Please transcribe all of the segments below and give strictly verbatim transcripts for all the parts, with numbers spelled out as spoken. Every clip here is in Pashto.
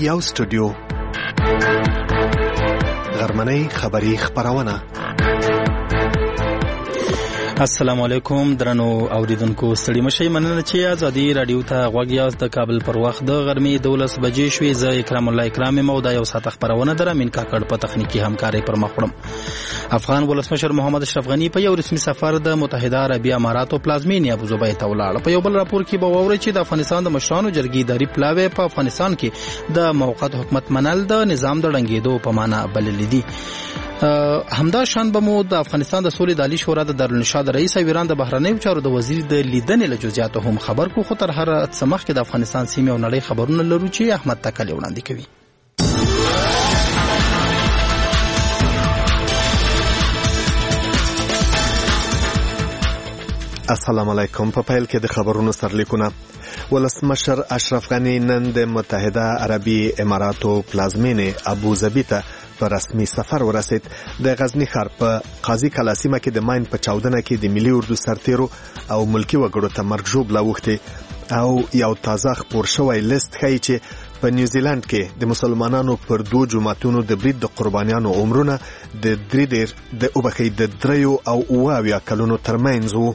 یو سټوډیو غرمنۍ خبری خبرونه. السلام علیکم درنو اوریدونکو، ستړي مشئ، مننه چې ازادي رادیو ته غوږ یاست. د کابل پر وخت د غرمې دولس بجې شوې. زه اکرام الله اکرام یم او دا یو ساعت خبرونه در امین کاکړ په تخنیکی همکاري پر مخ وړم. افغان ولسمشر محمد اشرف غنی په یو رسمي سفر د متحده عربي اماراتو پلازمینې ابوظبي ته ولاړ. په یو بل راپور کې به واورئ چې د افغانستان د مشرانو جرګې اداري پلاوی په افغانستان کې د موقت حکومت منل د نظام د ړنګېدو په معنا بللی دي. همدا شان به مو د افغانستان د سولې د عالی شورا د دارالنشاد رئیس او ایران د بهرنیو چارو د وزیر د لیدنې له جزئیاتو هم خبر کو. خو تر هر څه مخکې د افغانستان سیمې او نړۍ خبرونه لرو چې احمد تکل وړاندې کوي. السلام علیکم. په پیل کې د خبرونو سرلیکونه. ولسمشر اشرف غنی نن د متحده عربي اماراتو پلازمینې ابوظبي ته په رسمي سفر ورسید. د غزنی ښار په قاضي کلا سیمه کې د ماین په چاودنه کې د ملي اردو سرتیرو او ملکی وګړو ته مرګ ژوبله اوښتې او یو تازه خپور شوی لیست ښیي چې په نیوزیلند کې د مسلمانانو پر دوه جماعتونو د برید د قربانیانو عمرونه د درې دیر د وبخښئ د دریو او اوه اویا کلونو ترمنځ وو.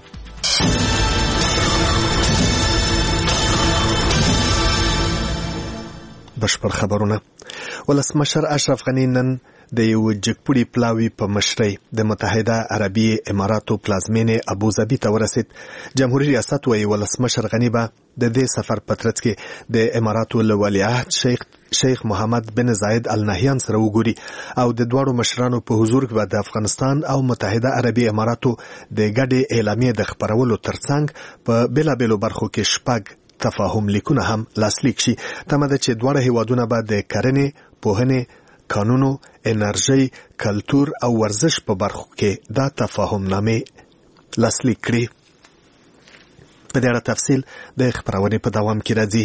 بشپړ خبرونه. ولسمشر اشرف غنی نن د یو جګپوړي پلاوی په مشرۍ د متحده عربي اماراتو پلازمینې ابوظبي ته ورسید. جمهوریت ریاست وايي ولسمشر غنی به د دې سفر په ترڅ کې د اماراتو له ولیعهد شیخ شیخ محمد بن زاید ال نهیان سره وګوري او د دواړو مشرانو په حضور کې به د افغانستان او متحده عربي اماراتو د ګډې اعلامیې د خبرولو ترڅنګ په بیلابیلو برخو کې شپږ تفاهم لیکونه هم لاسلیک شي. تمه ده چې دواړه هیوادونه به د کرنې، پوهنې، قانونو، انرژي، کلتور او ورزش په برخو کې دا تفاهم نامې لاسلیک کړي. په دې اړه تفصیل د خبرونې په دوام کې راځي.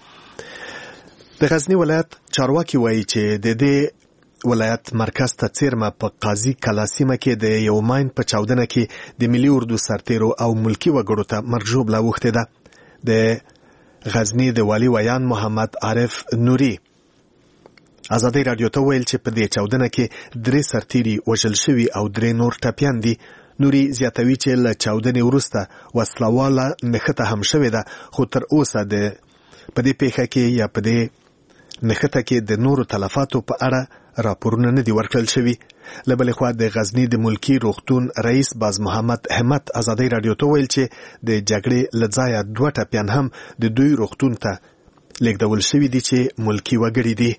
د غزنی ولایت چارواکي وایي چې د دې ولایت مرکز ته څیرمه په قاضي کلا سیمه کې د یو ماین په چاودنه کې د ملي اردو سرتیرو او ملکی وګړو ته مرګ ژوبله اوښتې ده. د غزنی د والی ویان محمد عارف نوري ازادي رادیو ته ویل چې په دې چاودنه کې درې سرتیري وژل شوي او درې نور ټپیان دي. نوري زیاتوي چې له چاودنې وروسته وسلواله نښته هم شوې ده، خو تر اوسه د په دې پیښه کې یا په دې نښته کې د نورو تلفاتو په اړه راپورونه نه دي ورکړل شوي. له بلې خوا د غزنی د ملکی روغتون رئیس باز محمد احمد ازادي رادیو ته ویل چې د جګړې له ځایه دوه ټپیان هم د دوی روغتون ته لیږدول شوي دي چې ملکی وګړي دي.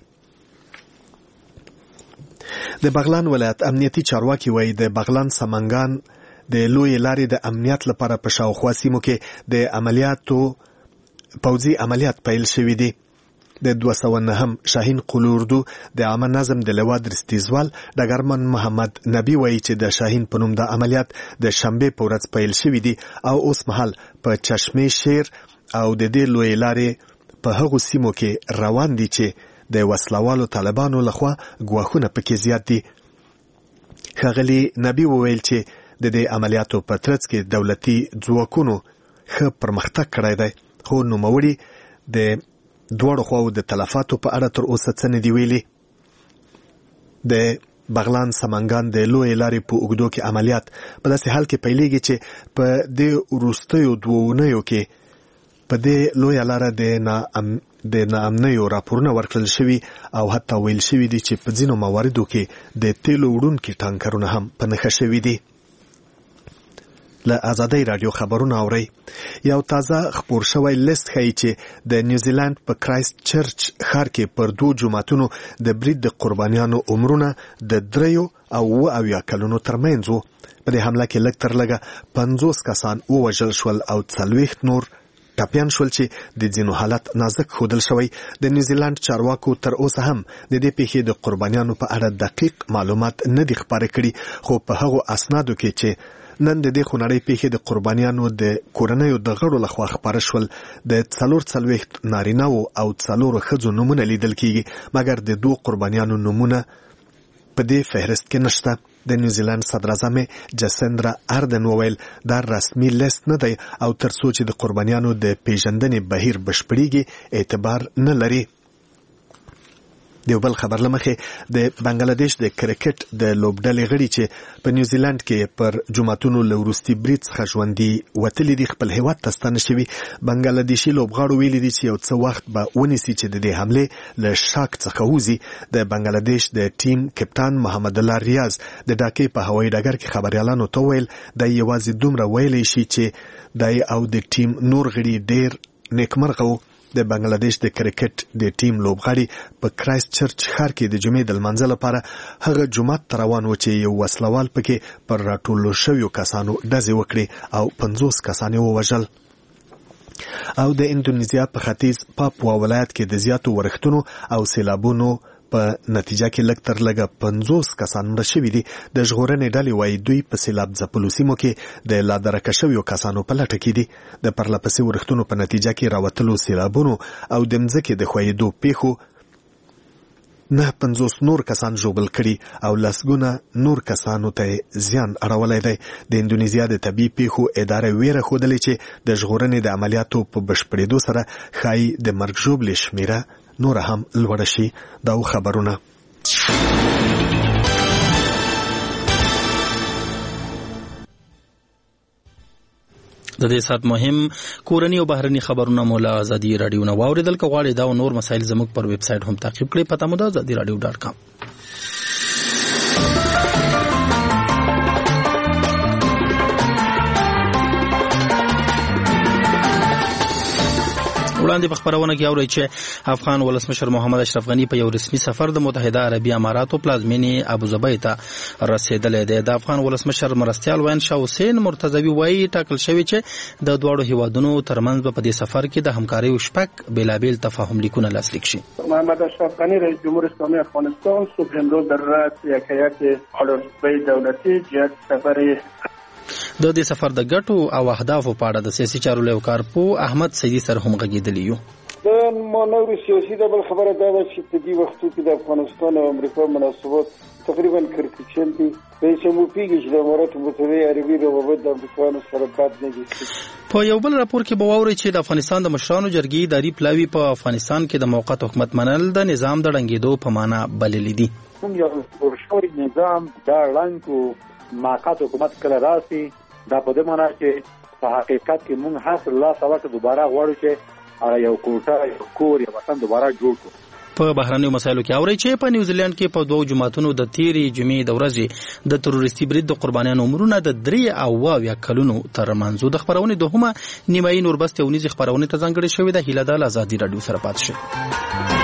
د بغلان ولایت امنیتي چارواکي وایي د بغلان سمنګان د لوی لارې د امنیت لپاره په شاوخوا سیمو کې د عملیاتو پوځي عملیات پیل شوي دي. د دوه سوه نهم شاهین قول اردو د عامه نظم د لوا درستیزوال ډګرمن محمد نبی وایي چې د شاهین په نوم د عملیات د شنبې په ورځ پیل شوي دي او اوس مهال په چشمې شیر او د دې لوی لارې په هغو سیمو کې روان دي چې د وسلوالو طالبانو لخوا ګواښونه پکې زیات دي. ښاغلي نبی وویل چې د دې عملیاتو په ترڅ کې دولتي ځواکونو ښه پرمختګ کړی دی، خو نوموړي د دواړو خواو د تلفاتو په اړه تر اوسه څه نه دي ویلي. د بغلان سمنګان د لوی لارې په اوږدو کې عملیات په داسې حال کې پیلېږي چې په دې وروستیو دوه اونیو کې په دې لویه لاره د ناام د ناامنیو راپورونه ورکړل شوي او حتی ویل شوي دي چې په ځینو مواردو کې د تیلو وړونکي ټانکرونه هم په نښه شوي دي. له ازادي رادیو خبرونه اورئ. یو تازه خپور شوی لیست ښیي چې د نیوزیلند په کرایست چرچ ښار کې پر دوه جوماتونو د برید د قربانیانو عمرونه د دریو او اوه اویا کلونو ترمنځ وو. په دې حمله کې لږ تر لږه پنځوس کسان ووژل شول او څلوېښت نور ټپیان شول چې د ځینو حالت نازک ښودل شوی. د نیوزیلند چارواکو تر اوسه هم د دې پیښې د قربانیانو په اړه دقیق معلومات نه دي خپاره کړي، خو په هغو اسنادو کې چې نن د دې خونړۍ پیښې د قربانیانو د کورنیو د غړو لخوا خپاره شول د څلور څلوېښت نارینه‌و او څلورو ښځو نومونه لیدل کیږي، مګر د دوه قربانیانو نومونه په دې فهرست کې نشته. د نیوزیلند صدراعظم جسندرا اردن وویل دا رسمي لیست نه دی او تر څو چې د قربانیانو د پیژندنې بهیر بشپړیږي اعتبار نه لري. د بل خبر لمخې د بنگلاديش د کرکټ د لوبډلې غړي چې په نیوزیلند کې پر جمعتونو لورستي بریټ څخه ژوندي وتلي دي خپل هیواد ته ستنه شوي. بنگلاديشي لوبغاړو ویلي دي چې یو څه وخت به ونیسي چې د دې حملې له شاک څخه وځي. د بنگلاديش د ټیم کپتان محمد الله ریاض د ډاکې په هوایي ډګر کې خبريالانو ته ویل د یوازې دومره ویلی شي چې د او د ټیم نور غړي ډېر نیکمرغه. د بنگلاديش د کرکټ د ټیم لوبغاړي په کرایست چرچ ښار کې د جمعې د لمانځه لپاره هغه جومات ته روان و چې یو وسلوال پکې پر راټولو شویو کسانو ډزې وکړي او پنځوس کسان یې ووژل. او د اندونیزیا په ختیځ پاپوا ولایت کې د زیاتو ورښتونو او سیلابونو په نتیجه کې لږ تر لږه پنځوس کسان مړه شوي دي. د ژغورنې ډلې وایي دوی په سیلاب ځپلو سیمو کې د لادرکه شویو کسانو په لټه کې دي. د پرلپسې ورښتونو په نتیجه کې راوتلو سیلابونو او د مځکې د ښویېدو پیښو نه پنځوس نور کسان ژوبل کړي او لسګونه نور کسانو ته زیان اړولی دی. د اندونیزیا د طبیعي پیښو اداره ویره ښودلې چې د ژغورنې د عملیاتو په بشپړېدو سره ښایي د مرګ ژوبلې شمیره نور هم لوړه شي. دا خبرونه د دې سات مهم کورنی او بهرني خبرونه مولا ازادي رادیو نو واوریدل کغواړي دا او نور مسایل زموږ پر ویب سټ هم تعقیب کړئ. پته مو ده ازادي رادیو ډاټ کام. وړاندې په خبرونه کې اورئ چې افغان ولسمشر محمد اشرف غنی په یو رسمي سفر د متحده عربي اماراتو پلازمینې ابوظبي ته رسیدلی دی. د افغان ولسمشر مرستیال وین شاه حسین مرتضوی وایي ټاکل شوی چې د دواړو هیوادونو ترمنځ په دې سفر کې د همکارۍ شپږ بېلابېل تفاهم لیکونه لاسلیک شي. محمد اشرف غنی رئیس جمهور اسلامی افغانستان صبح امروز در رأس یک هیئت عالی دولتی جهت سفر د دې سفر د ګټو او اهدافو په اړه د سیاسي چارو له کارپو احمد سیدی سره هم غږیدلی یو. د مانور سیاسي د بل خبره دا ده چې په دې وختو کې د افغانستان او امریکا مناسبات تقریبا کرکټچل دي. رئیس جمهور پیږي چې د امارات متحده عربي روابط د امریکا سره بد نه دي. په یو بل راپور کې به واورئ چې د افغانستان د مشرانو جرګې اداري پلاوي په افغانستان کې د موقت حکومت منل د نظام د ړنګېدو په معنا بللی دي. موږ یو ورشوري نظام دا ړنګ موقت حکومت کله راسي دا په دې معنی چې په حقیقت کې موږ هڅه الله سبا دوباره غواړو چې یو کوټه یو کور یو وطن دوباره جوړ کړو. په بهرنیو مسایلو کې اورئ چې په نیوزیلند کې په دوو جماعتونو د تیرې جمعې د ورځې د تروریستي برید د قربانیانو عمرونه د درې او اویا کلونو تر منځ د خبرونې دوهمه نیمایي نوربست یو نيزي خبرونه ته ځانګړې شوې ده. هیله ده ازادي رادیو سره پات شي.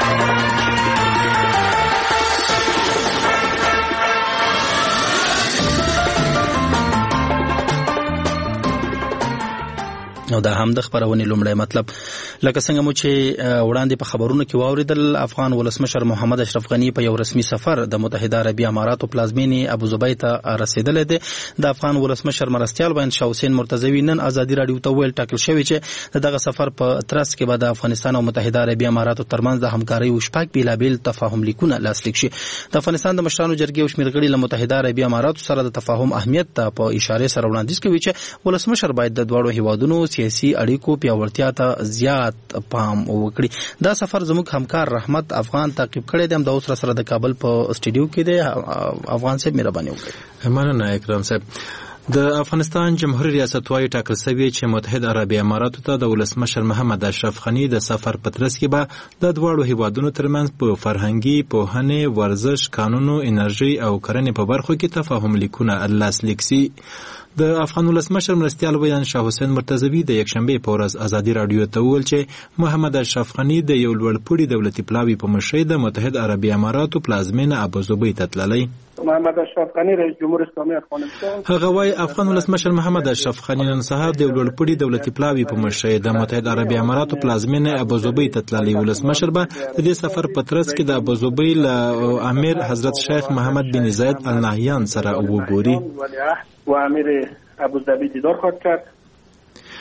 نو دا هم د خبرونې لومړی مطلب لکه څنګه مو چې وړاندې په خبرونو کې واوریدل افغان ولسمشر محمد اشرف غنی په یو رسمي سفر د متحده عربي اماراتو پلازمینې ابوظبي ته رسیدلی دی. د افغان ولسمشر مرستیال وین شاه حسین مرتضوی نن ازادي رادیو ته ویل ټاکل شوی چې دغه سفر په ترڅ کې به د افغانستان او متحده عربي اماراتو ترمنځ د همکارۍ او شپږ بېلابېل تفاهم لیکونه لاسلیک شي. د افغانستان د مشرانو جرګې او شمېر غړي له متحده عربي اماراتو سره د تفاهم اهمیت ته په اشاره سره وړاندیز کوي چې ولسمشر باید د دواړو هیوادونو سیاسي اړیکو پیاوړتیا ته زیات پام وکړي. دا سفر زموږ همکار رحمت افغان تعقیب کړی دی. د اوس سره د کابل په استډیو کې دی. افغان صاحب مهرباني وکړئ. مننه اکرام صاحب. د افغانستان جمهوریت ریاست وايي ټاکل شوی چې متحده عربي اماراتو ته د ولسمشر محمد اشرف غنی د سفر په ترڅ کې به د دواړو هیوادونو ترمنځ په فرهنګي، پوهنې، ورزش، قانونو، انرژي او کرنې په برخو کې تفاهم لیکونه لاسلیک شي. د افغان ولسمشر مرستیال ویان شاه حسین مرتضوی د یکشنبه په ورځ ازادي رادیو ته وویل چې محمد اشرف غنی د یو لوړپوړي دولتي پلاوي په مشرۍ د متحده عربي اماراتو پلازمینه ابوظبي ته تللی. محمد اشرف غنی رئیس جمهور اسلامی افغانستان هغه وايي افغان ولسمشر محمد اشرف غنی نن سهار د لوړپوړي دولتي پلاوي په مشرۍ د متحده عربي اماراتو پلازمینه ابوظبي ته تللی. ولسمشر به د دې سفر په ترڅ کې د ابوظبي له امیر حضرت شیخ محمد بن زاید ال نهیان سره وګوري و امیر ابوظبی دیدار خواهد کرد.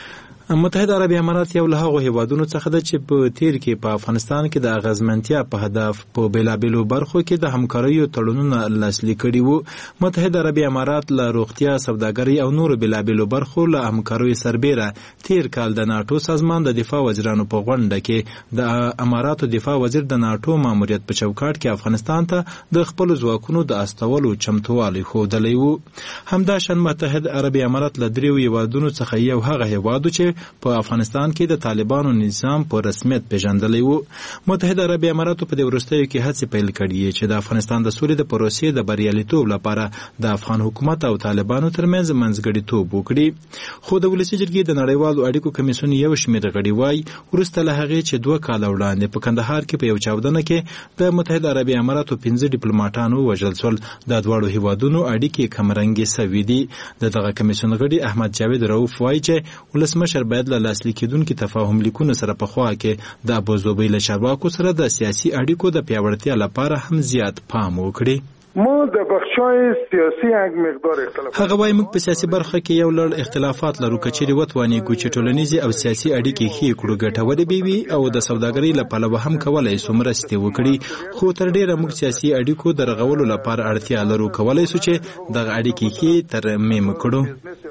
متحده عربي امارات یو له هغو هیوادونو څخه ده چې په تیر کې په افغانستان کې د اغیزمنتیا په هدف په بیلابیلو برخو کې د همکاریو تړونونه لاسلیک کړي وو. متحده عربي امارات له روغتیا، سوداګرۍ او نورو بیلابیلو برخو له همکاریو سربیره تیر کال د ناټو سازمان د دفاع وزیرانو په غونډه کې د اماراتو دفاع وزیر د ناټو ماموریت په چوکاټ کې افغانستان ته د خپلو ځواکونو د استولو چمتووالی ښودلی وو. همداشان متحده عربي امارات له دریو هیوادونو څخه یو هغه هیواد چې په افغانستان کې د طالبانو نظام په رسمیت پیژندلی وو. متحده عربي اماراتو په دې وروستیو کې هڅې پیل کړي چې د افغانستان د سولې د پروسې د بریالیتوب لپاره د افغان حکومت او طالبانو ترمنځ منځګړیتوب وکړي. خو د ولسي جرګې د نړیوالو اړیکو کمیسیون یو شمېر غړي وایي وروسته له هغې چې دوه کاله وړاندې په کندهار کې په یو چاودنه کې د متحده عربي اماراتو پنځه ډیپلوماټان ووژل شول، د دواړو هیوادونو اړیکې کمرنګې سوي دي. د دغه کمیسیون غړي احمد جاوید رؤف وایي چې ولسمشر باید له لاسلیک کېدونکي تفاهم لیکونو سره په خوا کې د ابوظبي له چارواکو سره د سیاسي اړیکو د پیاوړتیا لپاره هم زیات پام وکړي. ما د بخشای سیاسي یک مقدار اختلاف هغه وايي موږ په سیاسي برخه کې یو لړ اختلافات لرو، کچېرې وتوانېږو چې ټولنیزې او سیاسي اړیکې ښې کړو، ګټورې به وي او د سوداګرۍ له پلوه هم کولی سو مرستې وکړي. خو تر ډېره موږ سیاسي اړیکو د رغولو لپاره اړتیا لرو، کولی سو چې دغه اړیکې ښې ترمیم کړو.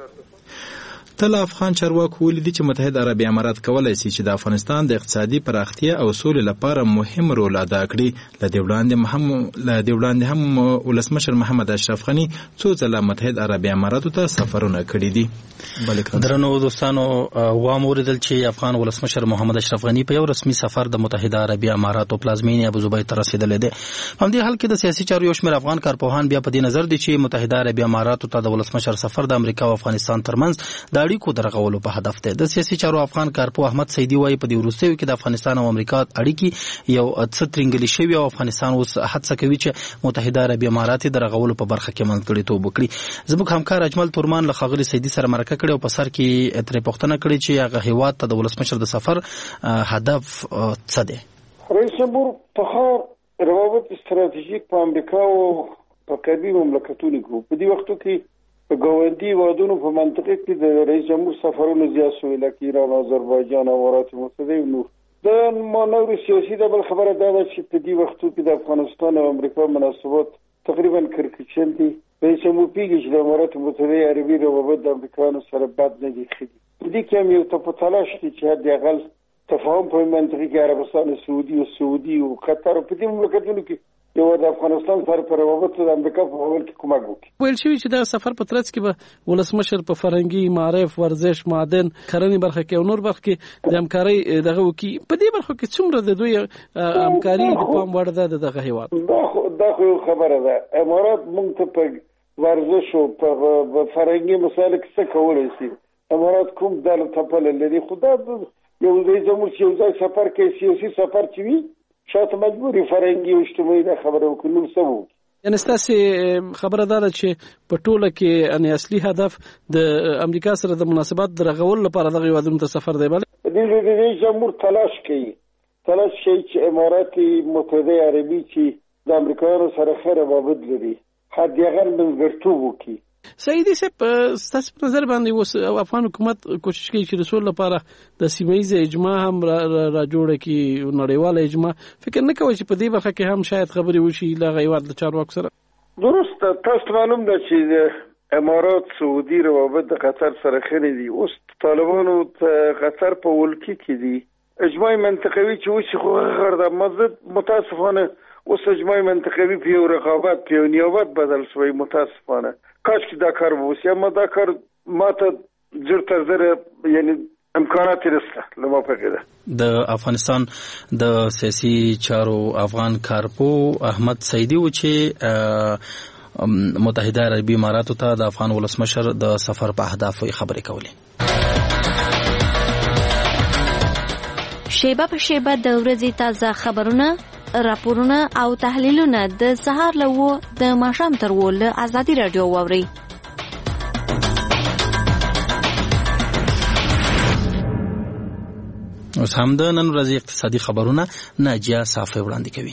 تل افغان چارواکو ولیدي چې متحده عربي امارات کولی شي چې د افغانستان د اقتصادي پراختیا او سولې لپاره مهم رول ادا کړي. له دې وړاندې هم له دې وړاندې هم ولسمشر محمد اشرف غني څو ځله متحده عربي اماراتو ته سفرونه کړي دي. درنو دوستانو، وام اوریدل چې افغان ولسمشر محمد اشرف غني په یو رسمي سفر د متحده عربي اماراتو پلازمینې ابوظبي ته رسیدلی دی. په همدې حال کې د سیاسي چارو یو شمېر افغان کارپوهان بیا په دې نظر دي چې متحده عربي اماراتو ته د ولسمشر سفر د امریکا او افغانستان ترمنځ د اړیکو د رغولو په هدف دی. د سیاسي چارو افغان کارپوه احمد سیدي وایي په دې وروستیو کې د افغانستان او امریکا اړیکې یو څه ترنګلې شوي او افغانستان اوس هڅه کوي چې متحده عربي امارات د رغولو په برخه کې منځګړیتوب وکړي. زموږ همکار اجمل تورمان له ښاغلي سیدي سره مرکه کړې او په سر کې ترې پوښتنه کړې چې هغه هیواد ته د ولسمشر د سفر هدف څه دی. رئیس جمهور په روابط استراتیژیک په امریکا او په قربي مملکتونو کې په دې وختو کې په ګاونډي هیوادونو په منطقه کې د رئیس جمهور سفرونو زیات شوي، لکه ایران، آذربایجان، امارات متحده او نور. د مانور سیاسي د بل خبره دا ده چې په دې وختو کې د افغانستان او امریکا مناسبات تقریبا کرکچن دي. رئیس جمهور پیږي چې د امارات متحده عربي روابط د امریکایانو سره بد نه دي ښه دي. په دې کې هم یو ته په تلاش دي چې حداقل تفاهم په منطقه کې عربستان، سعودي او سعودي او قطر په دې مملکتونو کې یو د افغانستان سره په روابط د امریکا په اول کې کومک وکړي. ویل شوي چې دا سفر په ترڅ کې به ولسمشر په فرهنګي، معرف، ورزش، معدن، کرنې برخه کې او نور برخه کې د همکارۍ دغه وکړي. په دې برخه کې څومره د دوی همکاري د پام وړ ده دغه هیواد؟ دا خو دا خو خبره ده. امارات موږ ته په ورزش او په فرهنګي مسایلو کې څه کولی شي. امارات کوم ډول تپل لري. خو دا یو ځای زموږ یو ځای سفر کې سیاسي سفر چې وي شاته مجبوري فرهنګي او اجتماعي دا خبره وکړو سمو. یعنی ستاسې خبره دا ده چې په ټوله کې ان اصلي هدف د امریکا سره د مناسبات د رغولو لپاره دغه هیوادونو ته سفر دی. بله د رئیس جمهور تلاش کوي تلاش کوي چې امارات متحده عربي چې د امریکایانو سره ښه روابط لري حداقل منځګړیتوب وکړي. سیدي صاحب، ستاسو په نظر باندې اوس افغان حکومت کوشش کوي چې د سولې لپاره د سیمه ییزه اجماع هم را, را جوړه کړي، نړیواله اجماع. فکر نه کوئ چې په دې برخه کې هم شاید خبرې وشي له هغه هیواد د چارواکو سره؟ درسته، تاسو معلوم ده چې د امارات، سعودي روابط د قطر سره ښه دي. اوس طالبانو قطر په ولکې کې دي. اجماع منطقوي چې وشي خو غیر ده. مزد متاسفانه اوس اجماع منطقوي په یو رقابت په یو نیابت بدل شوی. متاسفانه کاش کې دا کار وشي، اما دا کار ماته زر تر زر یعنی امکانات رسته لما فکر د افغانستان د سیاسي چارو افغان کارپو احمد سیدي و چې متحده عربي اماراتو ته د افغان ولسمشر د سفر په اهداف خبرې کولې. شیبه په شیبه د ورځې تازه خبرونه، راپورونه او تحلیلونه د سهار له و د ماښام تر و له ازادي رادیو واورئ. اوس هم د نن ورځې اقتصادي خبرونه ناجیه صافی وړاندې کوي.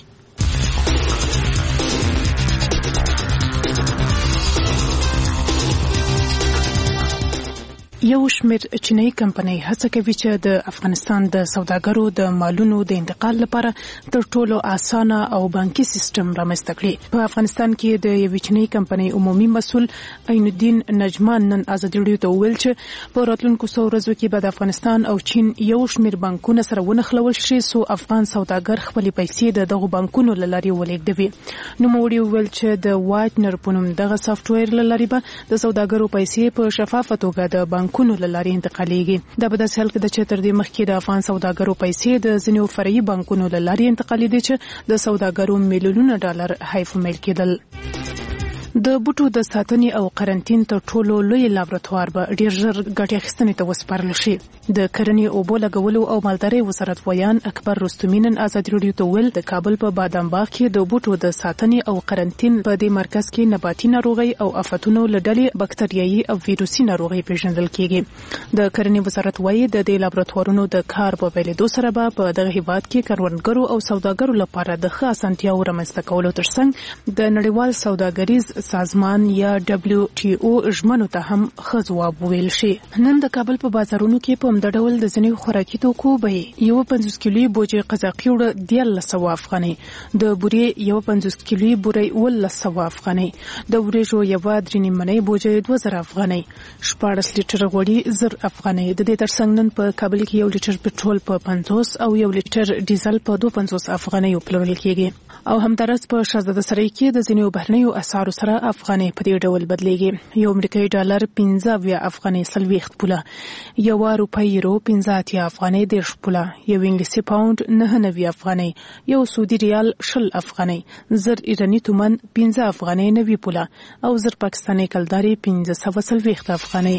یو شمېر چینایي کمپنۍ هڅه کوي چې د افغانستان د سوداګرو د مالونو د انتقال لپاره تر ټولو اسانه او بانکي سیستم رامنځته کړي. په افغانستان کې د یوې چینایي کمپنۍ عمومي مسؤل عین الدین نجمان نن ازادي راډیو ته وویل چې په راتلونکو څو ورځو کې به د افغانستان او چین یو شمېر بانکونه سره ونښلول شي څو افغان سوداګر خپلې پیسې د دغو بانکونو له لارې ولېږدوي. نوموړي وویل چې د واټنر په نوم دغه سافټویر له لارې به د سوداګرو پیسې په شفافه توګه د بانکونو له لارې انتقالېږي. دا په داسې حال کې ده چې تر دې مخکې د افغان سوداګرو پیسې د ځینو فرعي بانکونو له لارې انتقالېدې چې د سوداګرو میلیونونه ډالر حیف میل کېدل. د بوټو د ساتنې او قرنټین تر ټولو لوی لابراتوار به ډیر ژر ګټې اخیستنې ته وسپارل شي. د کرنې اوبو لګولو او مالدارۍ وزارت ویان اکبر رستمي نن ازادي راډیو ته ویل د کابل په بادام باغ کې د بوټو د ساتنې او قرنټین په دې مرکز کې نباتي ناروغي او آفتونو له ډلې بکټریايي او ویروسي ناروغي پیژندل کیږي. د کرنې وزارت وایي د دې لابراتوارونو د کار په پیلېدو سره به په دغه هیواد کې کروندګرو او سوداګرو لپاره د ښه اسانتیاو رامنځته کولو ترڅنګ د نړیوال سوداګریز سازمان یا دبليو ټي او ژمنو ته هم ښه ځواب وویل شي. نن د کابل په بازارونو کې په همدا ډول د ځینې خوراکي توکو بیې یو پنځوس کیلوي بوجۍ قزاقي وړه دیارلس سوه افغانۍ، د بورې یو پنځوس کیلوي بورۍ اوولس سوه افغانۍ، د وریژو یوه درې نیمنۍ بوجۍ دوه زره افغانۍ، شپاړس لیټره غوړي زر افغانۍ. د دې ترڅنګ نن په کابل کې یو لیټر پټرول په پنځوس او یو لیټر ډیزل په دوه پنځوس افغانۍ پلورل کېږي. او همدارس په شهزاده سرای کې د ځینو بهرنیو اسعارو سره افغانۍ په دې ډول بدلېږي. یو امریکایي ډالر پنځه اویا افغانۍ څلوېښت پوله، یو روپۍ یورو پنځه اتیا افغانۍ دېرش پوله، یو انګلیسي پاونډ نهه نوي افغانۍ، یو سعودي ریال شل افغانۍ، زر ایراني تومن پنځه افغانۍ نوي پوله او زر پاکستاني کلداري پنځه سوه څلوېښت افغانۍ.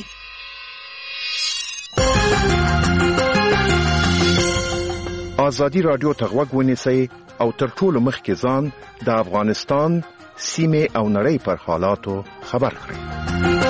ازادي راډیو ته غوږ ونیسئ او تر ټولو مخکې ځان د افغانستان سیمې او نړۍ پر حالاتو خبر کړئ.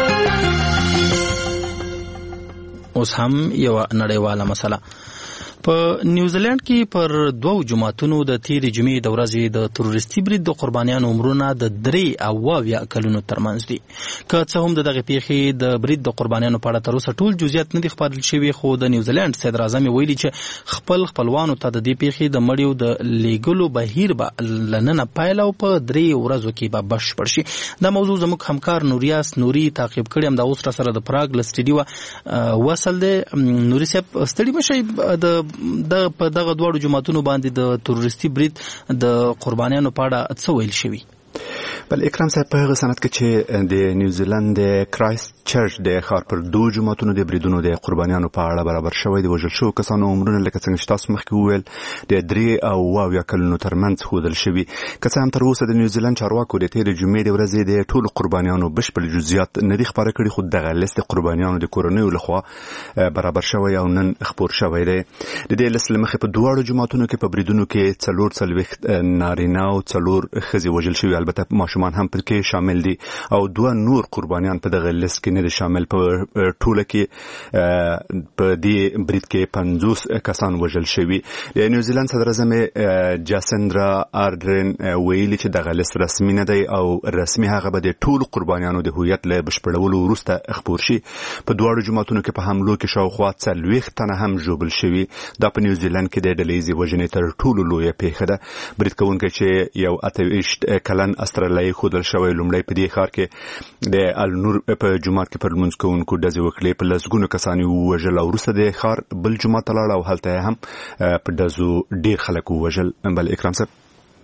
اوس هم یو نړیواله مسله. په نیوزیلند کې پر دوو جماعتونو د تیرې جمعې د ورځې د تروریستي برید د قربانیانو عمرونه د درې او اویا کلونو ترمنځ دي. که څه هم د دغې پیښې د برید د قربانیانو په اړه تر اوسه ټول جزئیات نه دي خپارل شوي، خو د نیوزیلند صدر اعظم ویلي چې خپل خپلوانو ته د دې پیښې د مړیو د لیږلو بهیر به له ننه پیل او په درې ورځو کې به بشپړ شي. دا موضوع زموږ همکار نوریاس نوري تعقیب کړی، همدا اوس را سره د پراګ له سټډیو وصل دی. نوري صاحب ستړي مشئ، د د په دغه دواړو جماعتونو باندې د تروریستي برید د قربانیانو په اړه څه ویل شوي؟ بل اکرام صاحب په هغه سند کې چې د نیوزیلند د کرایست چرچ د ښار پر دوه جماعتونو د بریدونو د قربانیانو په اړه برابر شوی د وژل شوو کسانو عمرونه لکه څنګه چې تاسو مخکې وویل د درې او اویا کلونو ترمنځ ښودل شوي. که څه هم تر اوسه د نیوزیلند چارواکو د تېرې جمعې د ورځې د ټولو قربانیانو بشپړ جزئیات نه دي خپاره کړي، خو دغه لیست قربانیانو د کورنیو لخوا برابر شوی او نن خپور شوی دی. د دې لیست له مخې په دواړو جماعتونو کې په بریدونو کې څلور څلوېښت نارینه او څلور ښځې وژل شوي، البته ماشومان هم پکې شامل دي، او دوه نور قربانیان په دغه لیست کې نه دي شامل. په ټوله کې په دې برید کې پنځوس کسان وژل شوي. د نیوزیلند صدر اعظم جاسندرا آردرن ویلي چې دغه لیست رسمي نه دی او رسمي هغه به د ټولو قربانیانو د هویت له بشپړولو وروسته خپور شي. په دواړو جماعتونو کې په حملو کې شاوخوا څلوېښت تنه هم ژوبل شوي. دا په نیوزیلند کې د ډلهییزې وژنې تر ټولو لویه پیښه ده. برید کوونکی چې یو اته ویشت کلن استرالیایي ښودل شوی لومړی په دې ښار کې د النور په جومات کې پر لمونځ کوونکو ډزې وکړې، په لسګونو کسان یې ووژل او وروسته د ښار بل جومات ته لاړ او هلته هم په ډزو ډېر خلک ووژل. بل اکرام صاحب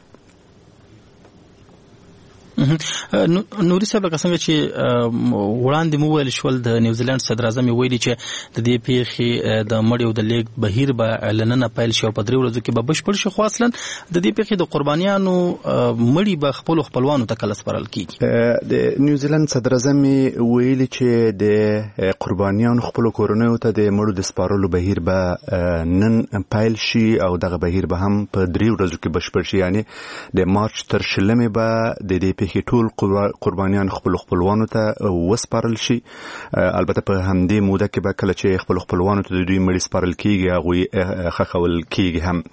نوري صاحب لکه څنګه چې وړاندې مو ویل شول د نیوزیلند صدر اعظم ویلي چې د دې پیښې د مړیو د لیږد بهیر به له ننه پیل شي او په درې ورځو کې به بشپړ شي، خو اصلا د دې پیښې د قربانیانو مړي به خپلو خپلوانو ته کله سپارل کیږي؟ د نیوزیلند صدر اعظم ویلي چې د قربانیانو خپلو کورنیو ته د مړو د سپارلو بهیر به نن پیل شي او دغه بهیر به هم په درې ورځو کې بشپړ شي، یعنی د مارچ تر شلمې به د دې پیښې ټول قربانیان خپل خپلوانو ته وسپارل شي. البته په همدې موده کې به کله چې خپل خپلوانو ته د دوی مړي سپارل کیږي هغوی خښول کیږي. هم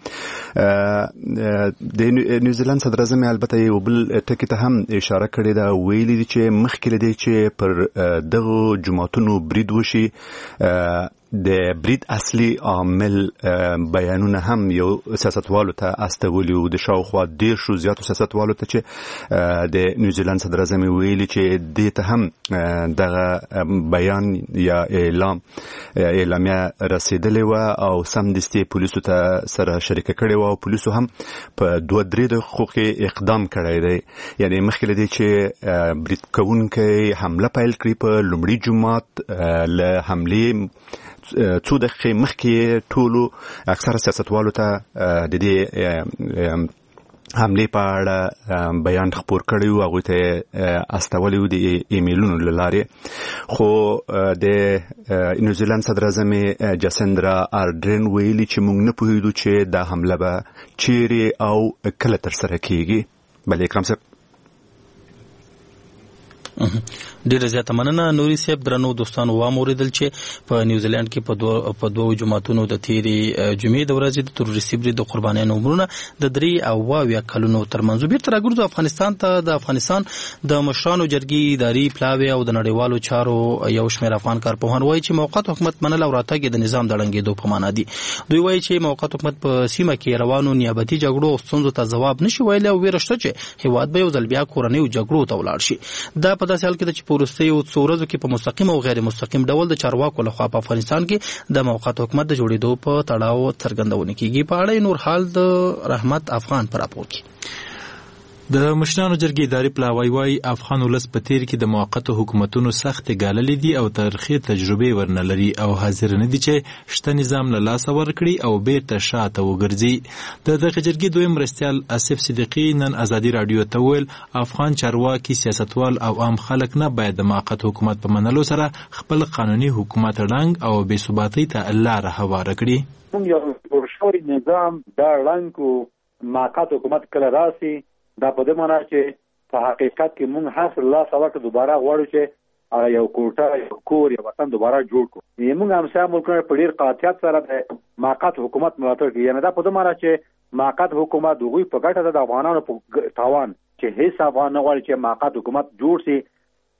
د نیوزیلند صدر اعظم البته یو بل ټکي ته هم اشاره کړې ده، ویلي دي چې مخکې له دې چې پر دغه جماعتونو برید وشي د برید اصلي عامل بیانونه هم یو سیاستوالو ته استولي او د شاوخوا ډیر شو زیاتو سیاستوالو ته چې د نیوزیلند صدر اعظم ویلي چې دې ته هم دغه بیان یا اعلام اعلامیه رسیدلې وه او سمدستي پولیسو ته سره شریکه کړې وه او پولیسو هم په دوه درې دقیقو کې اقدام کړی دی. یعنې مخکې له دې چې برید کوونکی حمله پیل کړي په لومړي جومات له حملې څو دقیقې مخکې ټولو اکثره سیاستوالو ته د دې حملې په اړه بیان خپور کړی و، هغوی ته استولی و د ایمیلونو له لارې. خو د نیوزیلند صدر اعظم جاسندرا آردرن ویلي چې موږ نه پوهېدو چې دا حمله به چیرې او کله ترسره کیږي. بله اکرام صاحب. ډیره زیاته مننه نوري صاحب. درنو دوستانو واوریدل چې په نیوزیلند کې په دوه په دوه جماعتونو د تیرې جمعې د ورځې د تروریستي برید د قربانیانو عمرونه د درې او اویا کلونو ترمنځ. بیرته راګرځو افغانستان ته. د افغانستان د مشرانو جرګې اداري پلاوی او د نړیوالو چارو یو شمېر افغان کارپوهان وایي چې موقت حکومت منل او راتګ د نظام د ړنګېدو په معنا دي. دوی وایي چې موقت حکومت په سیمه کې روانو نیابتي جګړو او ستونزو ته ځواب نشي ویلی او ویره شته چې هیواد به یو ځل بیا کورنیو جګړو ته ولاړ شي. دا په داسې حال کې ده چې په وروستیو څو ورځو کې په مستقیم او غیر مستقیم ډول د چارواکو لخوا په افغانستان کې د موقت حکومت د جوړېدو په تړاو څرګندونه کیږي. په اړه نور حال د رحمت افغان پر راپور کې. د مشرانو جرګې اداري پلاوی وايي افغان ولس په تیر کې د موقتو حکومتونو سخت ګاللې دي او تاریخي تجربې ورنه لري او حاضر نه دي چې شته نظام له لاسه ورکړي او بیرته شاته وګرځي. د دغه جرګې دویم مرستیال آصف صدیقي نن ازادي رادیو ته ویل افغان چارواکي سیاستوال او عام خلک نه باید د موقت حکومت په منلو سره خپل قانوني حکومت ړنګ او بې ثباتۍ ته لاره هواره کړي. موږ یو ورشوري نظام دا ړنګ موقت حکومت کله راسي دا په دې معنا چې په حقیقت کې موږ هر الله سبا دوباره غواړو چې هغه یو کوټه یو کور یو وطن دوباره جوړ کړو. موږ هم سم ملکونه په ډیر قاطعیت سره د موقت حکومت ملاتړ کوي. یعنی دا په دې معنا چې موقت حکومت دوی په ګټه د افغانانو په تاوان چې هیڅ افغان نه غواړي چې موقت حکومت جوړ شي.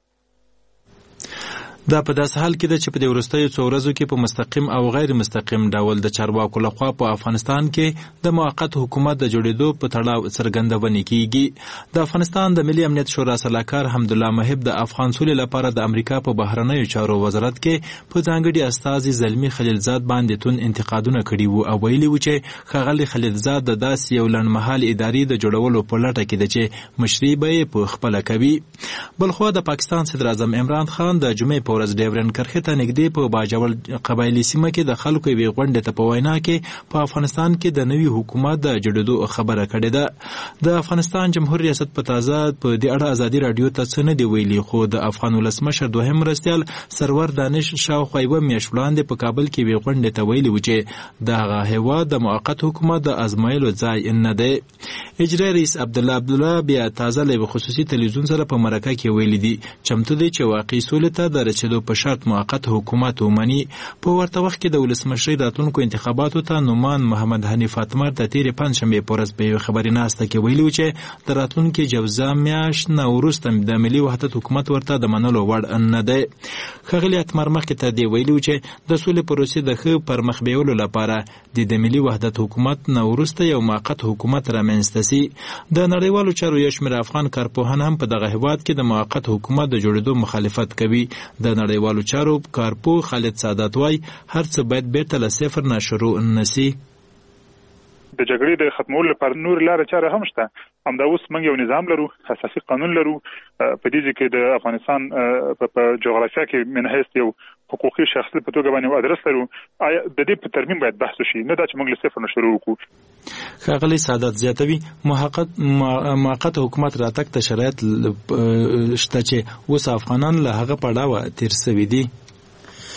دا په داسې حال کې ده چې په دې وروستیو څو ورځو کې په مستقیم او غیر مستقیم ډول د چارواکو لخوا په افغانستان کې د موقت حکومت د جوړېدو په تړاو څرګندونې کیږي. د افغانستان د ملي امنیت شورا سلاکار حمدالله محب د افغان سولې لپاره د امریکا په بهرنیو چارو وزارت کې په ځانګړي استازي زلمي خلیلزاد باندې تون انتقادونه کړي وو او ویلي وو چې ښاغلي خلیلزاد د داسې یو لنډمهال ادارې د جوړولو په لټه کې ده چې مشري به یې په خپله کوي. بلخوا د پاکستان صدر اعظم عمران خان د جمعې په ورځ ډیورن کرښې ته نږدې په باجوړ قبایلي سیمه کې د خلکو یوې غونډې ته په وینا کې په افغانستان کې د نوي حکومت د جوړېدو خبره کړې ده. د افغانستان جمهور ریاست په تازه په دې اړه ازادي رادیو ته څه نه دی ویلي، خو د افغان ولسمشر دوهم مرستیال سرور دانش شاوخوا یوه میاشت وړاندې په کابل کې یوې غونډې ته ویلي و چې دغه هېواد د موقت حکومت د ازمایلو ځای نه دی. اجرایي رئیس عبدالله عبدالله بیا تازه له یوه خصوصي تلویزیون سره په مرکه کې ویلي دي چمتو دی چې واقعي سولې ته د رسېدو په شرط موقت حکومت ومني. په ورته وخت کې د ولسمشرۍ راتلونکو انتخاباتو ته نومان محمد حنیف فاطمه د تیرې پنجشنبې په ورځ په یوې خبري ناسته کې ویلي و چې د راتلونکي جوزا میاشت نه وروسته د ملي وحدت حکومت ورته د منلو وړ نه دی. ښاغلي اتمر مخکې ته دې ویلي و چې د سولې پروسې د ښه پرمخ بیولو لپاره د د ملي وحدت حکومت نه وروسته یو موقت حکومت رامنځته سي. د نړیوالو چارو یو شمېر افغان کارپوهان هم په دغه هېواد کې د موقت حکومت د جوړېدو مخالفت کوي. د نړیوالو چارو کارپو خالد سعادت وای هر څه باید بیرته له صفر نه شروع نشي. د جګړې د ختمولو لپاره نور لارې چارې هم شته. همدا اوس موږ یو نظام لرو، اساسي قانون لرو. په دې کې د افغانستان په جغرافیه کې من حیث یو حقوقي شخصي په توګه باندې ادرس لرو. آیا د دې په ترمیم باید بحث وشي، نه دا چې موږ له صفر نه شروع وکړو. ښاغلي سعادت زیاتوي موقت حکومت راتګ ته شرایط شته چې اوس افغانان له هغه پړاوه تیر سوي دي.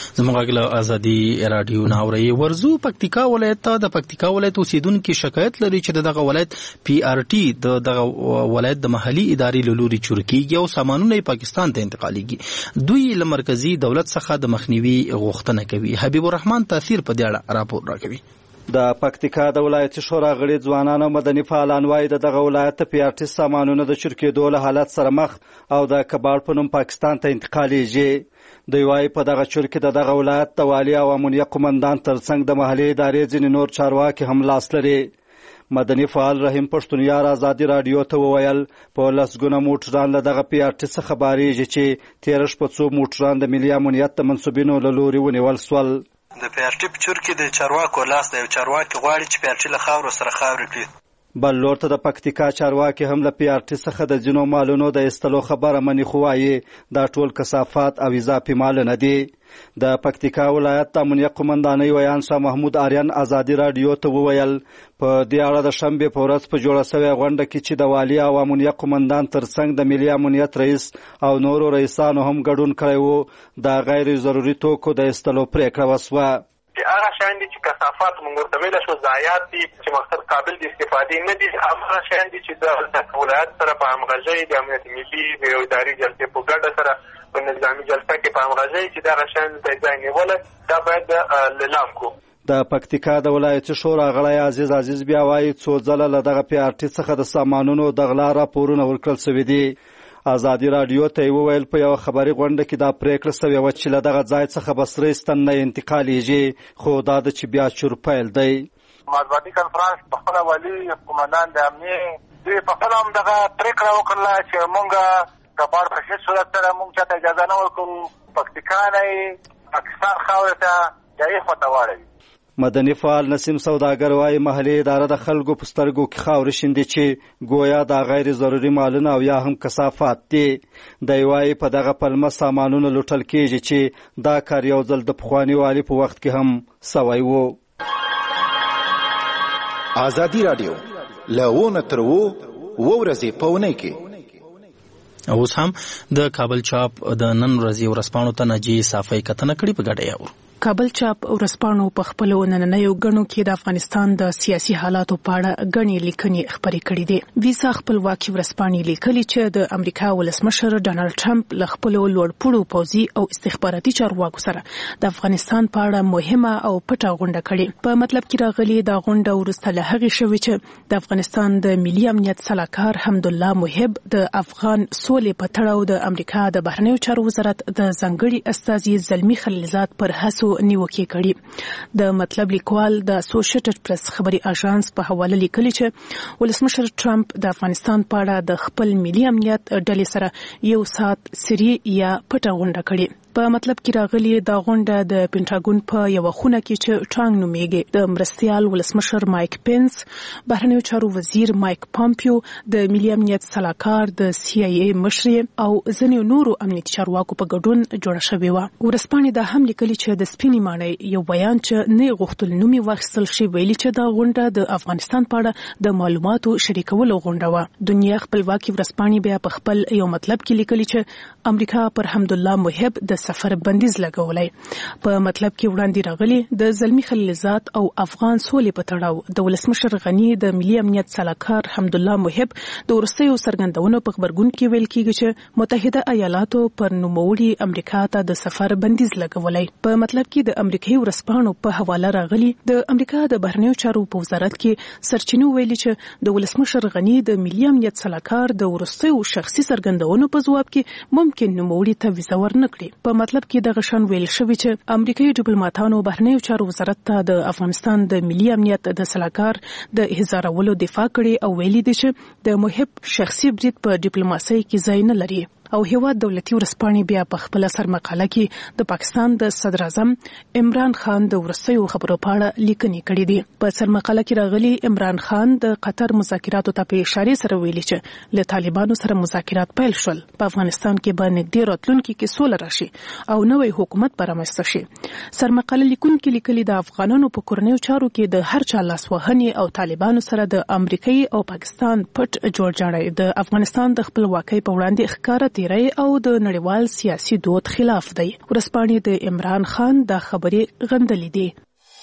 زموږ له ازادي رادیو ناوري ورزو پکتیکا ولایت ته د پکتیکا ولایت اوسیدونکو شکایت لري چې دغه ولایت پی آر ټي د دغه ولایت د محلي ادارې له لوري چورکیږي او سامانونه پاکستان ته انتقالیږي. دوی له مرکزی دولت څخه د مخنیوي غوښتنه کوي. حبیب الرحمن تاثیر په دې اړه راپور راکوي. د پکتیکا د ولایتي شورا غړي ځوانان او مدني فعالان وایي د دغه ولایت ته پی آر ټي سامانونه د چورکېدو له حالت سره مخ او د کباړ په نوم پاکستان ته انتقالیږي. دوی وایي په دغه چورکې د دغه ولایت د والي او امنیه قومندان ترڅنګ د محلي ادارې ځینې نور چارواکي هم لاس لري. مدني فعال رحیم پښتونیار ازادي رادیو ته وویل په لسګونه موټران له دغه پی آر ټي څخه بارېږي چې تېره شپه څو موټران د ملي امنیت د منصوبینو له لوري ونیول سول. د پی آر ټي په چورکې د چارواکو لاس دی. چارواکي غواړي چې پی آر ټي له خاورو سره خاورې کړي. بل لور ته د پکتیکا چارواکي هم له پی آر ټي څخه د ځینو مالونو د ایستلو خبره مني، خو وایي دا ټول کثافات او اضافي مالونه دي. د پکتیکا ولایت د امنیه قومندانۍ ویان شاه محمود آریان ازادي رادیو ته وویل په دې اړه د شنبې په ورځ په جوړه شوې غونډه کې چې د والي او امنیه قومندان ترڅنګ د ملي امنیت رئیس او نورو رئیسانو هم ګډون کړی و، د غیر ضروري توکو د ایستلو پرېکړه وسوه. هغه شیان دي چې کثافات موږ ورته ویلی شو ضایعات دي چې مقصد قابل د استفادې نه دي. هغه شیان دي چې د ولایت سره په همغږۍ د امنیت ملي د یو اداري جلسې په ګډه سره په نظامي جلسه کې په همغږۍ چې دغه شیان ته ځای نیولی دا باید لیلام کړو. د پکتیکا د ولایتي شورا غړی عزیز عزیز بیا وایي څو ځله له دغه پی آر ټي څخه د سامانونو د غلا راپورونه ورکړل شوي دي. ازادي رادیو ته یې وویل په یوه خبري غونډه کې دا پرېکړه شوې وه چې له دغه ځای څخه به سرې ستن نه انتقالیږي، خو دا ده چې بیا چور پیل دی. مطبوعاتي کنفرانس په خپله والي قومندان د امنیې دوی په خپله هم دغه پرېکړه وکړله چې مونږ کباړ په هېڅ صورت سره مونږ چاته اجازه نه ورکوو پکتیکا نه یې پاکستان خاورې ته جایي خواته واړوي. مدني فعال نسیم سوداګر وایي محلي اداره د خلکو په سترګو کې خاورې شیندي چې گویا دا غیر ضروري مالونه او یا هم کثافات دي. دی وایي په دغه پلمه سامانونه لوټل کېږي چې دا کار یو ځل د پخواني والي په وخت کې هم سوی و. ازادي رادیو له ونه تر اوو اوه ورځې په اونۍ کې. اوس هم د کابل چاپ د نن ورځې ورځپاڼو ته ناجي صافی کتنه کړې، په ګډه یې اورو. کابل چاپ ورځپاڼو په خپلو نننیو غنو کې د افغانستان د سیاسي حالاتو په اړه غني لیکنې خبرې کړې دي. ویزا خپلواکي ورځپاڼې لیکلي چې د امریکا ولسمشر ډانلډ ټرمپ له خپلو لوړپوړو پوځي او استخباراتي چارواکو سره د افغانستان په اړه مهمه او پټه غونډه کړې. په مطلب کې راغلي دا غونډه وروسته له هغې شوې چې د افغانستان د ملي امنیت سلاکار حمدالله محب د افغان سولې په تړاو د امریکا د بهرنیو چارو وزارت د ځانګړي استازي زلمي خلیلزاد پر هڅو نیوکې کړي. د مطلب لیکوال د اسوسییټډ پریس خبري اژانس په حواله لیکلي چې ولسمشر ټرمپ د افغانستان په اړه د خپل ملي امنیت ډلې سره یو سات سری یا پټه غونډه کړې. په مطلب کې راغلي دا غونډه د پینټاګون په یو خونه کې چې ټرانګ نومیږي د مرستيال ولسمشر مایک پینس، بهرنیو چارو وزیر مایک پامپیو، د ملي امنیت سلاکار د سی آی ای مشر او ځینې نورو امنیتي چارواکو په ګډون جوړه شوې وه. ورځپاڼې دا هم لیکلي چې د سپینې ماڼۍ یو بیان چې نه غوښتل نومي واخیستل شي ویلي چې دا غونډه د افغانستان په اړه د معلوماتو شریکولو غونډه وه. دنیا خپلواکي ورځپاڼې بیا په خپل یو مطلب کې لیکلي چې امریکا پر حمدالله محب د سفر بندیز لګولای. په مطلب کې وړاندې راغلي د زلمي خلیلزاد او افغان سولې په تړاو د ولسمشر غنی د ملي امنیت سلاکار حمدالله محب د ورستیو څرګندونو په خبرګون کې ویل کېږي چې متحده ایالاتو پر نوموړي امریکا ته د سفر بندیز لګولای. په مطلب کې د امریکایي ورځپاڼو په حواله راغلي د امریکا د بهرنیو چارو په وزارت کې سرچینو ویلي چې د ولسمشر غنی د ملي امنیت سلاکار د ورستیو شخصي څرګندونو په ځواب کې ممکن نوموړي ته ویزه ورنکړي. په مطلب کې دغه شان ویل شوی چې امریکایي ډیپلوماټانو بهرنیو چارو وزارت ته د افغانستان د ملي امنیت د سلاکار د احضارولو دفاع کړي او ویلي دي چې د محب شخصي برید په ډیپلوماسۍ کې ځای نه لري. او هیواد دولتي ورځپاڼې بیا په خپل سرمقاله کې د پاکستان د صدر اعظم عمران خان د ورستیو خبرو په اړه لیکنې کړې دي. په سرمقاله کې راغلي عمران خان د قطر مذاکراتو ته په اشاره سره ویلي چې له طالبانو سره مذاکرات پیل شول، په افغانستان کې به نږدې راتلونکي کې سوله راشي او نوی حکومت به رامنځته شي. سرمقاله لیکونکي لیکلي د افغانانو په کورنیو چارو کې د هر چا لاسوهنې او طالبانو سره د امریکایي او پاکستان پټ جوړجاړی د افغانستان د خپلواکۍ په وړاندې ښکاره تیری او د نړیوال سیاسي دود خلاف دی. ورسپانې د عمران خان دا خبرې غندلې دي.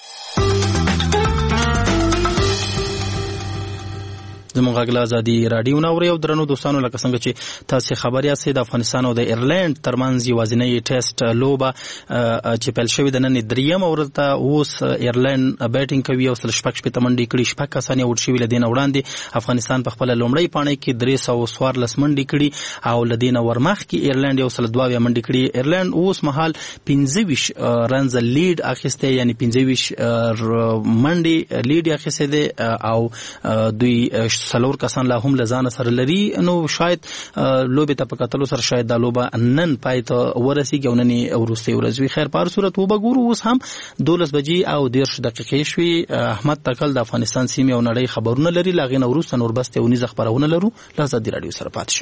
زموږ غږ ازادي رادیو نو یو درنو دوستانو لکه څنګه چې تاسو خبر یاست د افغانستان او د ایرلند ترمنځ یوازینی ټیسټ لوبه چې پیل شوې د نن دریم ورځ ته اوس ایرلند بیټینګ کوي او سل شپږ شپږ منډي کړي شپږ کسانې ورټ شوي لدین وړاندې افغانستان په خپل لومړی پاڼه کې درې سوه څوارلس منډي کړي او لدین ورمخ کې ایرلند یو سل دوه منډي کړي. ایرلند اوس مهال پنځه ویشت رنز لیډ اخیسته یعنی پنځه ویشت منډي لیډ اخیسته دي او دوی سلور کسان لا هم لزان سره لري. نو شاید لوبه ته پکاتلو سره شاید دا لوبه نن پای ته ورسیږي او نن ورسته ورځوي. خیر په هر صورت وبګورو اوس هم دولس بجې او دیرش دقیقې شوي. احمد تکل د افغانستان سیمې او نړۍ خبرونه لري. لاغې نو وروسته نور بس ته ونیز خبرونه لرو. لازم دی رادیو سره پات شي.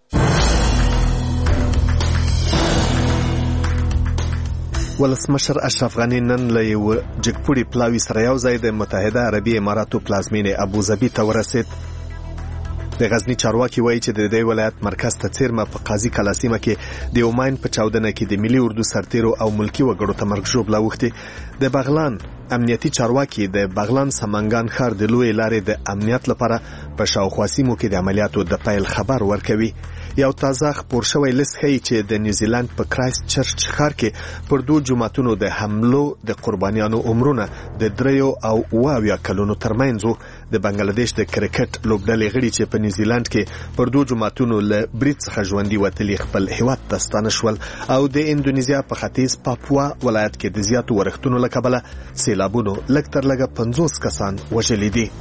ولسمشر اشرف غنی نن له یو جګپوړي پلاوي سره یو ځای د متحده عربي اماراتو پلازمینې ابوظبي ته ورسید. د غزنی چارواکي وایي چې د دې ولایت مرکز ته څیرمه په قاضي کلاسیمه کې د اوماین په چاودنه کې د ملي اردو سرتیرو او ملکی وګړو ته مرګ ژوبله وختي. د بغلان امنیتي چارواکي د بغلان سمنګان ښار د لوی لارې د امنیت لپاره په شاوخوا سیمو کې د عملیاتو د پیل خبر ورکوي. یو تازه خبر شوی لیست ښیي چې د نیوزیلند په کرایست چرچ ښار کې پر دوه جماعتونو د حملو د قربانیانو عمرونه د دریو او اوه اویا کلونو ترمنځ. د بنگلاديش د کرکټ لوبډلې غړي چې په نیوزیلند کې پر دوه جماعتونو له برید څخه ژوندي وتلي خپل هیواد ته ستانه شول. او د اندونیزیا په ختیځ پاپوا ولایت کې د زیاتو ورښتونو له کبله سیلابونو لږ تر لږه پنځوس کسان وژلي دي.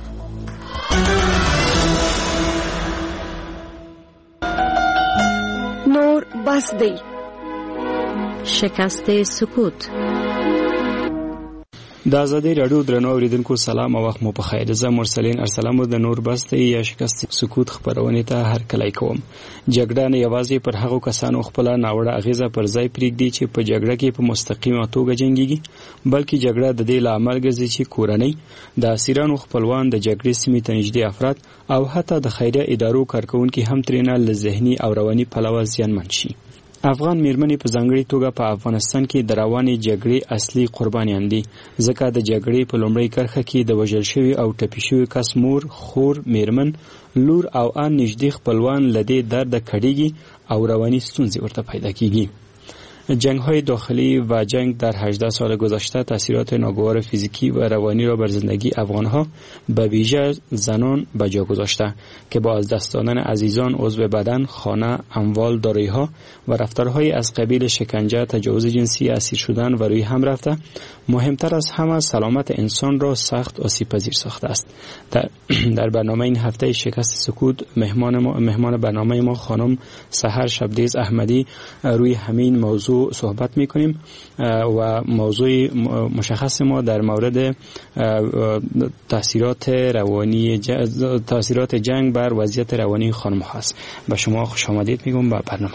نور بس دی. شکست سکوت. د ازادي رادیو درنو اوریدونکو سلام او وخت مو په خیر. زه مرسلین ارسلان د نور بسته یا شکست سکوت خبرونه ته هر کله کوم. جګړه نه یوازې پر هغو کسانو خپل ناوړه اغیزه پر ځای پریږدي چې په جګړه کې په مستقیمه توګه جنگيږي، بلکې جګړه د دې لامل ګرځي چې کورنۍ د اسیرانو خپلوان د جګړې سیمې ته نږدې افراد او حتی د خیریه ادارو کارکونکي هم ترېنه له ذهني او رواني پلوه زیانمن شي. افغان میرمنې په ځانګړي توګه په افغانستان کې د روانې جګړې اصلي قربانیان دي، ځکه د جګړې په لومړۍ کرښه کې د وژل شوي او ټپي شوي کس مور، خور، میرمن، لور او ان نږدې خپلوان له دې درده کړېږي او رواني ستونزې ورته پیدا کیږي. جنگ‌های داخلی و جنگ در هجده سال گذشته تاثیرات ناگوار فیزیکی و روانی را بر زندگی افغان‌ها به ویژه زنان به جا گذاشته که با از دست دادن عزیزان، عضو بدن، خانه، اموال، دارایی‌ها و رفتارهای از قبیل شکنجه، تجاوز جنسی، اسیر شدن و روی هم رفته مهمتر از همه سلامت انسان را سخت آسیب‌پذیر ساخته است. در, در برنامه این هفته شکست سکوت مهمان ما مهمان برنامه ما خانم سحر شبدیز احمدی روی همین موضوع صحبت میکنیم و موضوع مشخص ما در مورد تاثیرات روانی تاثیرات جنگ بر وضعیت روانی خانم هست. به شما خوش آمدید میگم به برنامه.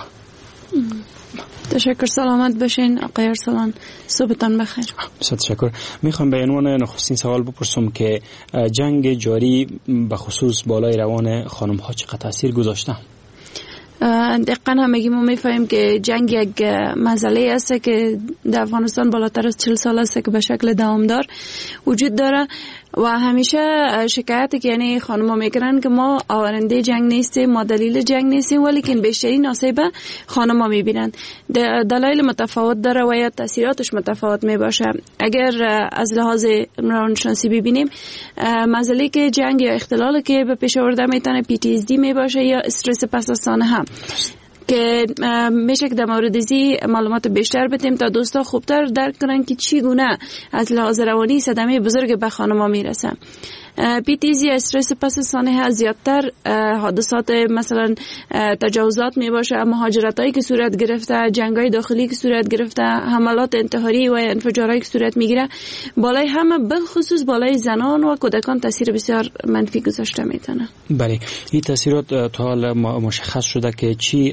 تشکر، سلامت باشین آقای ارسلان، صبحتان بخیر. تشکر. میخوام به عنوان نخستین سوال بپرسم که جنگ جاری به خصوص بالای روان خانم ها چقدر تاثیر گذاشته؟ دقیقا همگی ما میفهمیم که جنگ یک مسئله است که در افغانستان بالاتر از چهل سال است که به شکل دوامدار وجود داره و همیشه شکایتی که یعنی خانم‌ها میکنن که ما آورنده جنگ نیستیم، ما دلیل جنگ نیستیم، ولیکن بیشترین آسیب خانم‌ها میبینن. دلایل متفاوت داره و یا تاثیراتش متفاوت میباشه. اگر از لحاظ روانشناسی ببینیم مسئله که جنگ یا اختلال که به پیش آورده میتونه پی تی اس دی میباشه یا استرس پس از سانحه که میشه که در مورد ازی معلومات بیشتر بدیم تا دوستا خوبتر درک کنن که چی گونه از لحاظ روانی صدمه بزرگ به خانم‌ها میرسه. پی تی زی استرس پس از سانحه زیادتر حادثات مثلا تجاوزات می باشه، مهاجرتایی که صورت گرفته، جنگای داخلی که صورت گرفته، حملات انتحاری و انفجارایی که صورت میگیره، بالای همه بالخصوص بالای زنان و کودکان تاثیر بسیار منفی گذاشته میتونه. بله، این تاثیرات تا حالا مشخص شده که چی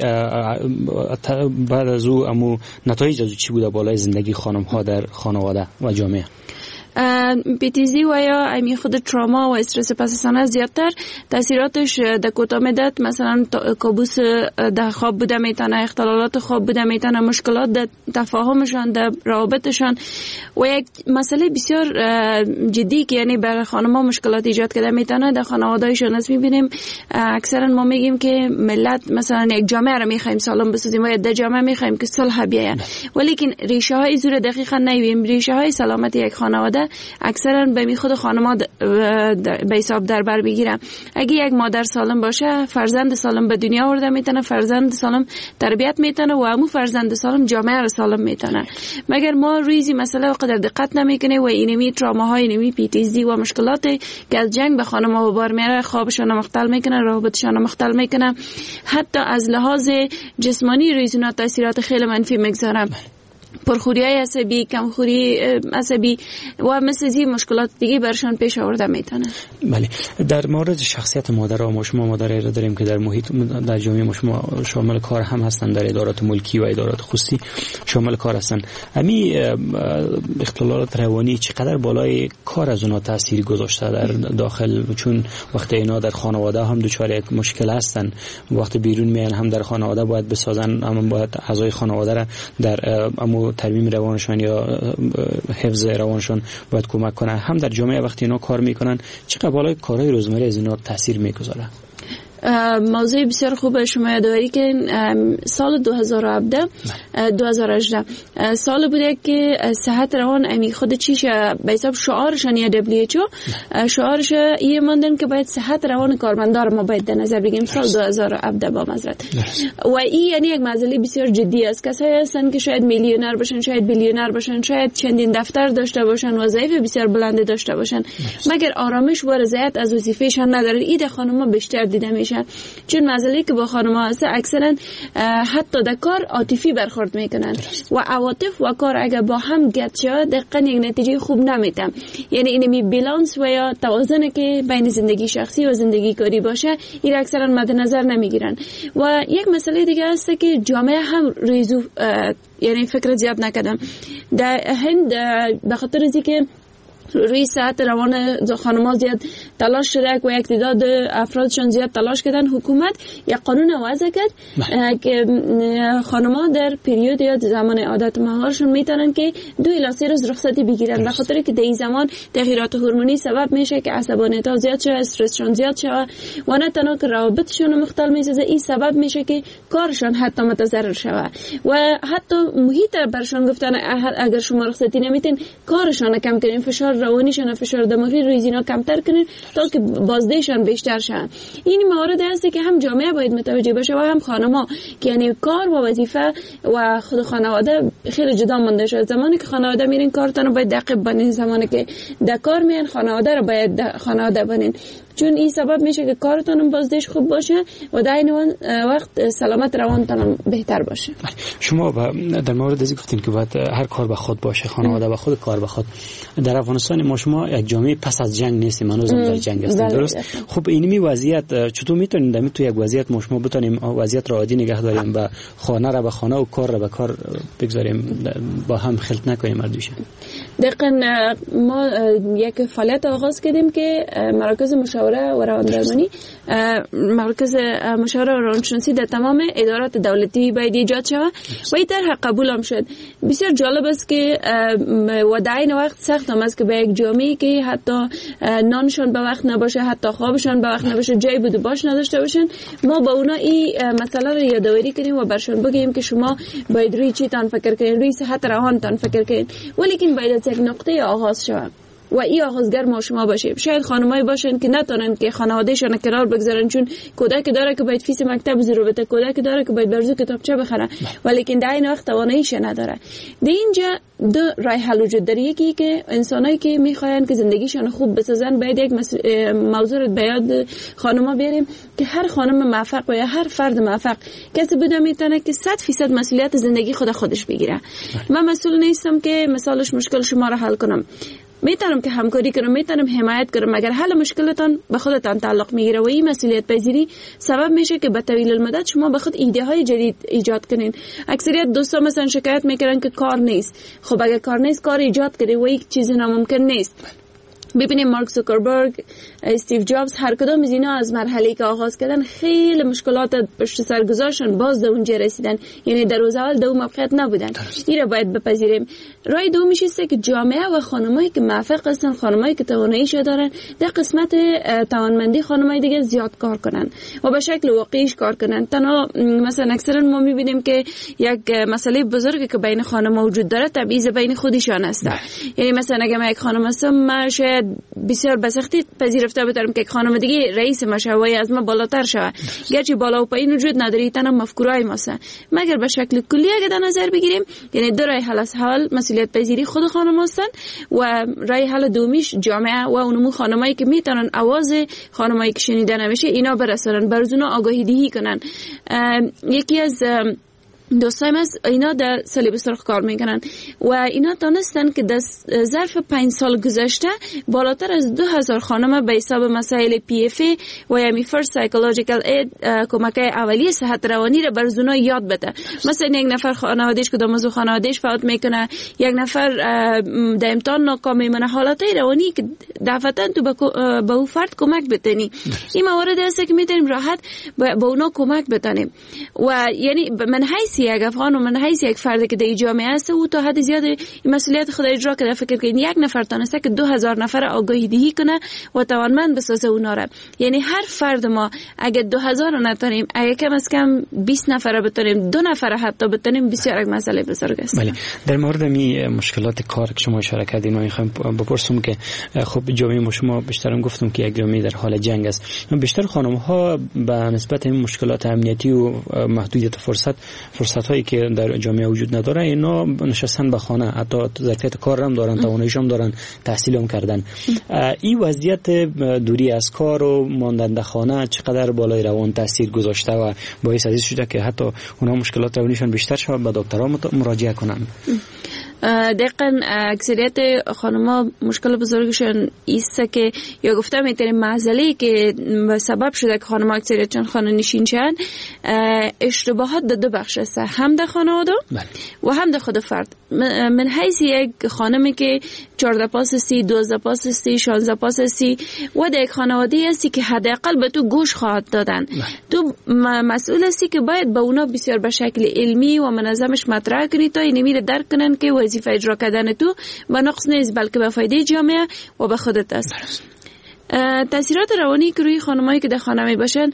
بعد از او امو نتایج از چی بوده بالای زندگی خانم ها در خانواده و جامعه؟ پیتیزی و یا امی خود تراما و استرس پس از سانه زیادتر تاثیراتش در کوتاه مدت مثلا کابوس در خواب بوده میتونه، اختلالات خواب بوده میتونه، مشکلات در تفاهمشان، در روابطشان و یک مسئله بسیار جدی که یعنی برای خانم‌ها مشکلات ایجاد کرده میتونه در خانواده‌شان. از میبینیم اکثرا ما میگیم که ملت مثلا یک جامعه رو میخوایم سالم بسازیم و در جامعه میخوایم که صلح بیاین، ولیکن ریشه های زور دقیقا نمیبینیم. ریشه های سلامتی یک خانواده اکثرا به می خود خانم‌ها به حساب در بر میگیره. اگه یک مادر سالم باشه فرزند سالم به دنیا آورده میتونه، فرزند سالم تربیت میتونه و همون فرزند سالم جامعه رو سالم میتونه. مگر ما رویزی مسئله وقت در دقت نمیکنه و اینمی تراماهای اینمی پی تی اس دی و مشکلاتی که از جنگ به خانم‌ها بار میاره خوابشون مختل میکنه، روابطشون مختل میکنه، حتی از لحاظ جسمانی رویزونا تاثیرات خیلی منفی میگذاره. پرخوری های عصبی، کمخوری عصبی و مثل زی مشکلات دیگه برشان پیش آورده میتونه. بله، در مورد شخصیت مادرها ما شما مادرای را داریم که در محیط در جامعه ما شما شامل کار هم هستند، در ادارات ملکی و ادارات خصوصی شامل کار هستند. امی اختلالات روانی چقدر بالای کار از اونها تاثیر گذاشته در داخل، چون وقتی اینا در خانواده هم دچار یک مشکل هستند، وقتی بیرون میان هم در خانواده باید بسازن، هم باید اعضای خانواده را در امو ترمیم روانشان یا حفظ روانشان باید کمک کنه. هم در جامعه وقتی اینا کار میکنن چقدر بالای کارهای روزمره از اینا تاثیر میگذاره. موضوع بسیار خوبه شما یادآوری که سال دو هزار و هفده دو هزار و هجده سال بوده که صحت روان امی خود چیش به حساب شعارشان یا دبلیو اچ او شعارش یه ماندن که باید صحت روان کارمندار ما باید در نظر بگیریم سال دو هزار و هفده با معذرت. و این یعنی یک مسئله بسیار جدی است. کسایی هستن که شاید میلیونر باشن، شاید بیلیونر باشن، شاید چندین دفتر داشته باشن، وظایف بسیار بلند داشته باشن، مگر آرامش و رضایت از وظیفه‌شان ندارن. این خانم‌ها بیشتر دیده میشن، چون مسئله که با خانم‌ها هست اکثرا حتی در کار عاطفی برخورد میکنن و عواطف و کار اگر با هم گرد شود دقیقاً یک نتیجه خوب نمیده. یعنی اینمی بالانس و یا توازن که بین زندگی شخصی و زندگی کاری باشه این اکثرا مد نظر نمیگیرن. و یک مسئله دیگه هست که جامعه هم ریزو یعنی فکر زیاد نکردم. در هند به خاطر از اینکه روی صحت روان خانم‌ها زیاد تلاش شده و یک تعداد افرادشان زیاد تلاش کردن، حکومت یک قانون وضع کرد که خانم‌ها در پریود یا زمان عادت ماهوارشون میتونن که دو الی سه روز رخصتی بگیرن، به خاطر که در این زمان تغییرات هورمونی سبب میشه که عصبانیت‌ها زیاد شه، استرسشون زیاد شه و نه تنها که روابطشون مختل میسازه، این سبب میشه که کارشون حتی متضرر شه و حتی محیط برشون گفتن اگر شما رخصتی نمیتین کارشون کم کنین، فشار روانیشان، فشار دماغی روی اینا کمتر کنین تا که بازدهشان بیشتر شن. این موارد هست که هم جامعه باید متوجه باشه و هم خانم‌ها که یعنی کار و وظیفه و خود خانواده خیلی جدا مونده شده. زمانی که خانواده میرین کارتون باید دقیق بنین، زمانی که در کار میان خانواده رو باید خانواده بنین، چون این سبب میشه که کارتون بازدهش خوب باشه و در این وقت سلامت روانتون بهتر باشه. شما در مورد از گفتین که باید هر کار به خود باشه، خانواده به خود، کار به خود. در افغانستان ما شما یک جامعه پس از جنگ نیستیم، هنوزم در جنگ هستیم، درست؟ خب اینمی وضعیت چطور میتونیم در تو یک وضعیت ما شما بتونیم وضعیت را عادی نگه داریم و خانه را به خانه و کار را به کار بگذاریم، با هم خلط نکنیم اردوشه؟ دقیقاً ما یک فعالیت آغاز کردیم که مراکز مشاوره و رواندرمانی، مرکز مشاوره و روانشناسی در تمام ادارات دولتی باید ایجاد شود و این طرح قبول هم شد. بسیار جالب است که و در این وقت سخت هم است که به یک جامعه که حتی نانشان به وقت نباشه، حتی خوابشان به وقت نباشه، جای بود و باش نداشته باشن، ما با اونا این مسئله رو یادآوری کنیم و برشان بگیم که شما باید روی چی تان فکر کنید، روی صحت روانتان فکر کنید، ولیکن باید از یک نقطه آغاز شود و این آغازگر ما شما باشیم. شاید خانمایی باشن که نتونن که خانوادهشون کنار بگذارن، چون کودک داره که باید فیس مکتب زیرو بده، کودک داره که باید برزو کتابچه بخره، ولیکن در این وقت تواناییش نداره. در اینجا دو راه حل وجود داره. یکی که انسانایی که میخواین که زندگیشون خوب بسازن باید یک موضوع رو به یاد خانم‌ها بیاریم که هر خانم موفق و یا هر فرد موفق کسی بوده میتونه که صد درصد مسئولیت زندگی خود خودش بگیره. من مسئول نیستم که مثالش مشکل شما رو حل کنم، میتونم که همکاری کنم، میتونم حمایت کنم، مگر حل مشکلتان به خودتان تعلق میگیره و این مسئولیت پذیری سبب میشه که به طویل المدت شما به خود ایده های جدید ایجاد کنین. اکثریت دوستا مثلا شکایت میکنن که کار نیست. خب اگه کار نیست کار ایجاد کنی و یک چیزی ناممکن نیست. ببینیم مارک زوکربرگ، استیو جابز، هر کدام از اینا از مرحله که آغاز کردن خیلی مشکلات پشت سر گذاشتن، باز به اونجا رسیدن. یعنی در روز اول دو موقعیت نبودن. این را باید بپذیریم. راه دومیش است که جامعه و خانمایی که موفق هستن، خانمایی که تواناییش دارن، در قسمت توانمندی خانمای دیگه زیاد کار کنن و به شکل واقعیش کار کنن. تنها مثلا اکثرا ما میبینیم که یک مسئله بزرگی که بین خانم‌ها وجود داره تبعیض بین خودشان است. یعنی مثلا اگه من یک خانم هستم، من شاید بسیار بسختی پذیرفته بتونم که یک خانم دیگه رئیس مشوای از ما بالاتر شود، گرچه بالا و پایین وجود نداره، تنها مفکورای ماست. مگر به شکل کلی اگه در نظر بگیریم، یعنی دو راه حل از حل مسئولیت پذیری خود خانم هستن و راه حل دومیش جامعه و اونمو خانمایی که میتونن آواز خانمایی که شنیده نمیشه اینا برسونن، برزونا آگاهی دهی کنن. یکی از دوستایم از اینا در صلیب سرخ کار میکنن و اینا دانستن که در ظرف پنج سال گذشته بالاتر از دو هزار خانم به حساب مسائل پی اف ای و یعنی فرست سایکولوژیکال اید کمک اولیه صحت روانی را بر زونا یاد بده. مثلا یک نفر خانوادهش که در موضوع خانوادهش فوت میکنه، یک نفر در امتحان ناکام میمونه، حالتای روانی که دفعتاً تو به او فرد کمک بتنی. این موارد هست که میتونیم راحت به اونا کمک بتنیم و یعنی من حیث یک افغان و من حیث یک فرد که در جامعه است او تا حد زیاد این مسئولیت خود اجرا کرده. فکر کنید یک نفر تانسته که دو هزار نفر آگاهی دهی کنه و توانمند بسازه اونا را. یعنی هر فرد ما اگه دو هزار نتونیم، اگه کم از کم بیست نفر بتونیم، دو نفر حتی بتونیم، بسیار یک مسئله بزرگ است. بله، در مورد می مشکلات کار که شما اشاره کردین من میخوام بپرسم که خب جامعه ما شما بیشترم گفتم که یک جامعه در حال جنگ است. بیشتر خانم ها به نسبت این مشکلات امنیتی و محدودیت فرصت فرصت هایی که در جامعه وجود نداره، اینا نشستن به خانه، حتی ظرفیت کار هم دارن، تواناییش هم دارن، تحصیل هم کردن. این وضعیت دوری از کار و ماندن در خانه چقدر بالای روان تاثیر گذاشته و باعث از این شده که حتی اونها مشکلات روانیشون بیشتر شود، به دکترها مراجعه کنن؟ دقیقاً اکثریت خانم‌ها مشکل بزرگشون ایست که یا گفتم میتونه معضلی که سبب شده که خانم‌ها اکثریتشون خانه نشین شن، اشتباهات در دو بخش است، هم در خانواده و هم در خود فرد. من حیث یک خانمی که چهارده پاس هستی، دوازده پاس هستی، شانزده پاس هستی و در یک خانواده هستی که حداقل به تو گوش خواهد دادن، تو مسئول هستی که باید به اونا بسیار به شکل علمی و منظمش مطرح کنی تا اینو میره درک کنن که وظیفه اجرا کردن تو به نقص نیست بلکه به فایده جامعه و به خودت است. تاثیرات روانی که روی خانمایی که در خانه می باشن،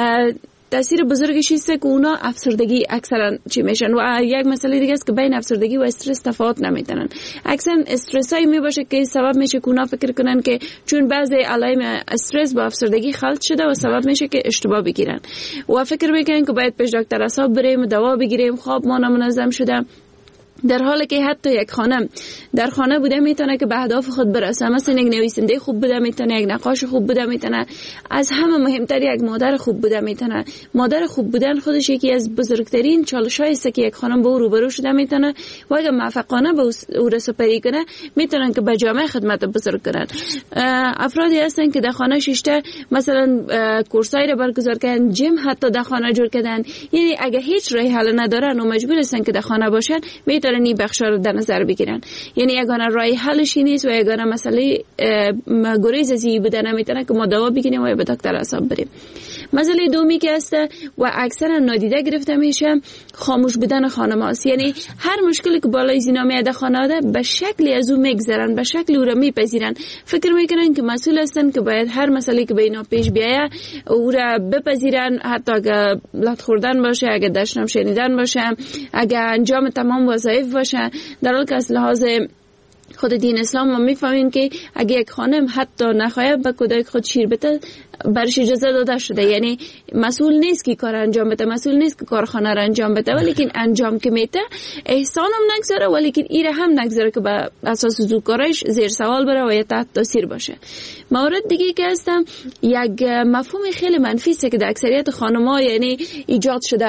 تاثیر بزرگش است که اونا افسردگی اکثرا چی میشن و یک مسئله دیگه است که بین افسردگی و استرس تفاوت نمیتونن. اکثرا استرس هایی میباشه که سبب میشه که اونا فکر کنن که چون بعضی علائم استرس با افسردگی خلط شده و سبب میشه که اشتباه بگیرن و فکر میکنن که باید پیش دکتر اعصاب بریم، دوا بگیریم، خواب ما نامنظم شده، در حالی که حتی یک خانم در خانه بوده میتونه که به اهداف خود برسه. مثلا یک نویسنده خوب بوده میتونه، یک نقاش خوب بوده میتونه، از همه مهمتر یک مادر خوب بوده میتونه. مادر خوب بودن خودش یکی از بزرگترین چالش‌هایی است که یک خانم با او روبرو شده میتونه و اگه موفقانه به او رسوپری کنه میتونن که به جامعه خدمت بزرگ کنن. افرادی هستن که در خانه شیشته مثلا کورسای رو برگزار کردن، جیم حتی در خانه جور کردن. یعنی اگه هیچ راه حل ندارن و مجبور هستن که در خانه باشن، میتونن این بخشا رو در نظر بگیرن. یعنی یگانه راه حلش نیست و یگانه مسئله گریز از این بوده نمیتونه که ما دوا بگیریم و به دکتر اعصاب بریم. مسئله دومی که هست و اکثرا نادیده گرفته میشه خاموش بودن خانم‌هاست. یعنی هر مشکلی که بالای زینا میاد خانواده به شکلی از او میگذرن، به شکلی او را میپذیرن، فکر میکنن که مسئول هستن که باید هر مسئله که به اینا پیش بیاید او را بپذیرن، حتی اگه لط خوردن باشه، اگه دشنام شنیدن باشه، اگه انجام تمام وظایف باشه. در حالی که از لحاظ خود دین اسلام ما میفهمیم که اگه یک خانم حتی نخواهد به کودک خود شیر بده برش اجازه داده شده. یعنی مسئول نیست که کار انجام بده، مسئول نیست که کارخانه را انجام بده، ولیکن انجام که میده احسان هم نگذاره، ولیکن ایره هم نگذاره که به اساس زوکارش زیر سوال بره و یا تحت تاثیر باشه. مورد دیگه که هستم یک مفهوم خیلی منفی است که در اکثریت خانم‌ها یعنی ایجاد شده،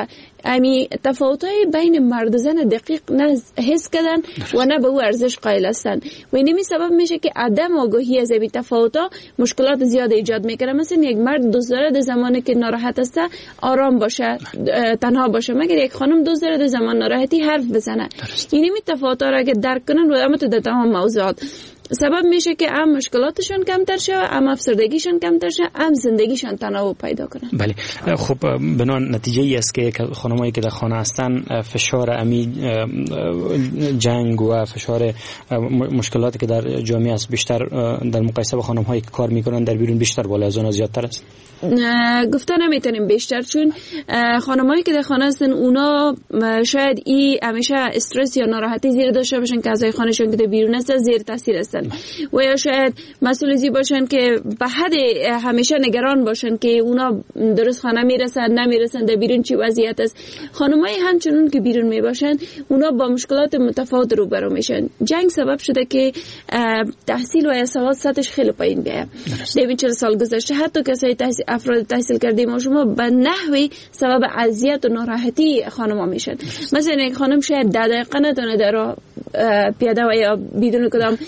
امی تفاوت‌های بین مرد و زن دقیق نه حس کردن و نه به او ارزش قائل هستند و اینمی سبب میشه که عدم آگاهی از این تفاوت‌ها مشکلات زیاد ایجاد میکنه. مثلا یک مرد دوست داره در زمانی که ناراحت است آرام باشه، تنها باشه، مگر یک خانم دوست داره در زمان ناراحتی حرف بزنه. اینمی تفاوت‌ها را که درک کنن و اما تو در تمام موضوعات سبب میشه که هم مشکلاتشون کمتر شه، هم افسردگیشون کمتر شه، هم زندگیشون تنوع پیدا کنه. بله خب بنان نتیجه ای است که خانمایی که در خانه هستن فشار امی جنگ و فشار مشکلاتی که در جامعه است بیشتر در مقایسه با خانم‌هایی که کار میکنن در بیرون بیشتر بالا از اون زیادتر است. گفته نمیتونیم بیشتر، چون خانمایی که در خانه هستن اونا شاید ای همیشه استرس یا ناراحتی زیر داشته باشن که اعضای خانه‌شون که در بیرون هستن زیر تاثیر هستن و یا شاید مسئولیتی باشن که به حد همیشه نگران باشن که اونا درست خانه میرسن نمیرسن، در بیرون چی وضعیت است. خانمایی همچنون که بیرون میباشن اونا با مشکلات متفاوت روبرو میشن. جنگ سبب شده که تحصیل و یا سواد سطحش خیلی پایین بیاد. ببین چهل سال گذشته حتی کسایی تحصیل افراد تحصیل کرده ما شما به نحوی سبب اذیت و ناراحتی خانم‌ها میشن. مثلا یک خانم شاید ده دقیقه نتونه در راه پیاده و یا بدون کدام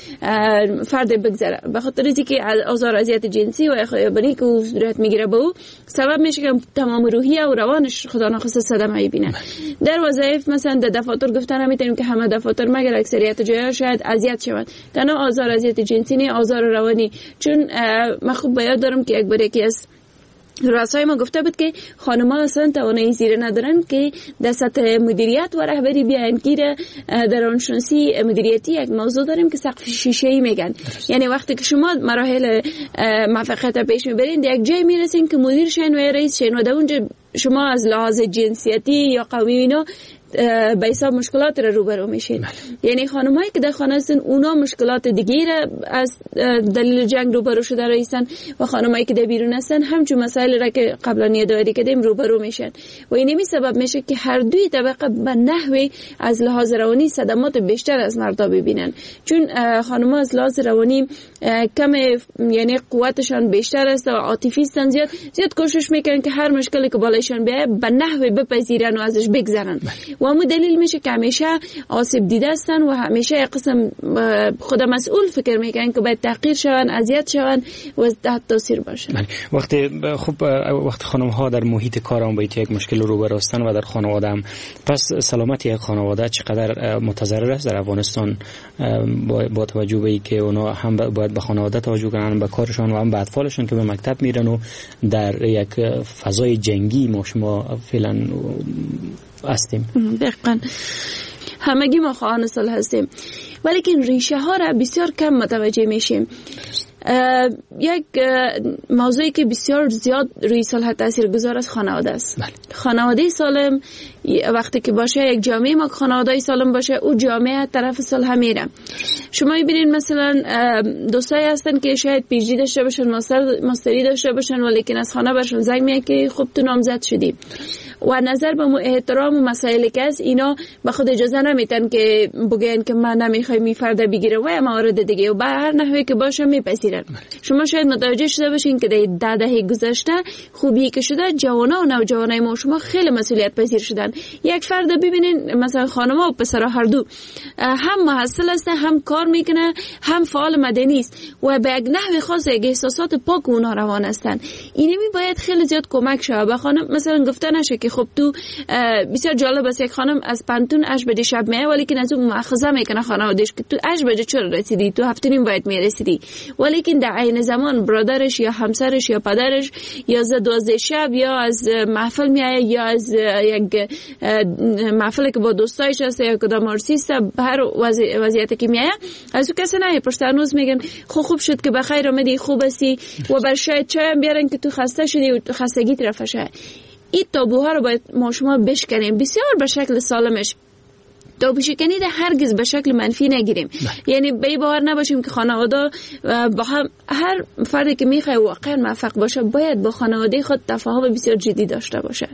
فرد بگذره به خاطر اینکه آزار اذیت جنسی و خیابانی که او صورت میگیره به او سبب میشه که تمام روحیه و روانش خدا نخواسته صدمه میبینه. در وظایف مثلا در دفاتر گفتن نمیتونیم که همه دفاتر مگر اکثریت جاها شاید اذیت شوند، تنها آزار اذیت جنسی نه، آزار روانی. چون من خوب به یاد دارم که یک بار یکی از رؤسای ما گفته بود که خانم‌ها اصلا توانایی زیر ندارن که در سطح مدیریت و رهبری بیان. که در روانشناسی مدیریتی یک موضوع داریم که سقف شیشه‌ای میگن، یعنی وقتی که شما مراحل موفقیت پیش میبرین یک جای میرسین که مدیر شین و رئیس شین و در اونجا شما از لحاظ جنسیتی یا قومی اینا به حساب مشکلات را روبرو میشین. یعنی خانم‌هایی که در خانه هستن اونا مشکلات دیگه را از دلیل جنگ روبرو شده رئیسن و خانم‌هایی که در بیرون هستن همچون مسائل را که قبلا یادآوری کردیم روبرو میشن و این می سبب میشه که هر دوی طبقه به نحوی از لحاظ روانی صدمات بیشتر از مردا ببینن. چون خانم‌ها از لحاظ روانی کم یعنی قوتشان بیشتر است و عاطفی هستن، زیاد زیاد کوشش میکنن که هر مشکلی که بالایشان بیاد به نحوی بپذیرن و ازش بگذرن و همون دلیل میشه که همیشه آسیب دیده هستن و همیشه قسم خود مسئول فکر میکنن که باید تحقیر شون، اذیت شون و تحت تاثیر باشن. وقتی خب وقتی خانم ها در محیط کار هم باید یک مشکل روبرو هستن و در خانواده هم، پس سلامتی یک خانواده چقدر متضرر است در افغانستان با توجه به اینکه اونا هم باید به خانواده توجه کنن، به کارشون و هم به اطفالشون که به مکتب میرن و در یک فضای جنگی ما شما فعلا هستیم. دقیقاً همگی ما خواهان صلح هستیم ولی که ریشه ها را بسیار کم متوجه میشیم. یک موضوعی که بسیار زیاد روی صلح تاثیرگذار است خانواده است. بله. خانواده سالم وقتی که باشه، یک جامعه ما خانواده سالم باشه، او جامعه طرف صلح میره. شما میبینید مثلا دوستایی هستن که شاید پی جی داشته باشن، ماستر ماستری داشته باشن ولی که از خانه برشون زنگ میاد که خب تو نامزد شدی و نظر به احترام و مسائلی که از اینا به خود اجازه نمیتن که بگن که من نمیخوام می فرد بگیره و موارد دیگه و به هر نحوی که باشه میپذیرن. شما شاید متوجه شده باشین که در ده دهه گذشته خوبی که شده جوانا و نوجوانای ما شما خیلی مسئولیت پذیر شدن. یک فرد ببینین مثلا خانم‌ها و پسرها هر دو هم محصل است، هم کار میکنه، هم فعال مدنی است و به یک نحو خاص یک احساسات پاک اونها روان هستن. اینمی باید خیلی زیاد کمک شه. به خانم مثلا گفته نشه که خب تو بسیار جالب است یک خانم از پنتون اش بده شب میه ولی که از اون مؤاخذه میکنه خانواده‌اش که تو اش بده چرا رسیدی، تو هفته نیم باید میرسیدی، ولی که در عین زمان برادرش یا همسرش یا پدرش یا از دوازده شب یا از محفل میایه یا از یک محفلی که با دوستایش هست یا کدام آرتیست به هر وضعیتی که میایه از اون کسی نه پرستانوز میگن خب خوب شد که بخیر اومدی، خوب هستی و بر شاید چای هم بیارن که تو خسته شدی و خستگی طرفشه. این تابوها رو باید ما شما بشکنیم بسیار به شکل سالمش. تابوشکنی در هرگز به شکل منفی نگیریم. یعنی به باور نباشیم که خانواده با هم، هر فردی که میخواد واقعا موفق باشه باید با خانواده خود تفاهم بسیار جدی داشته باشه.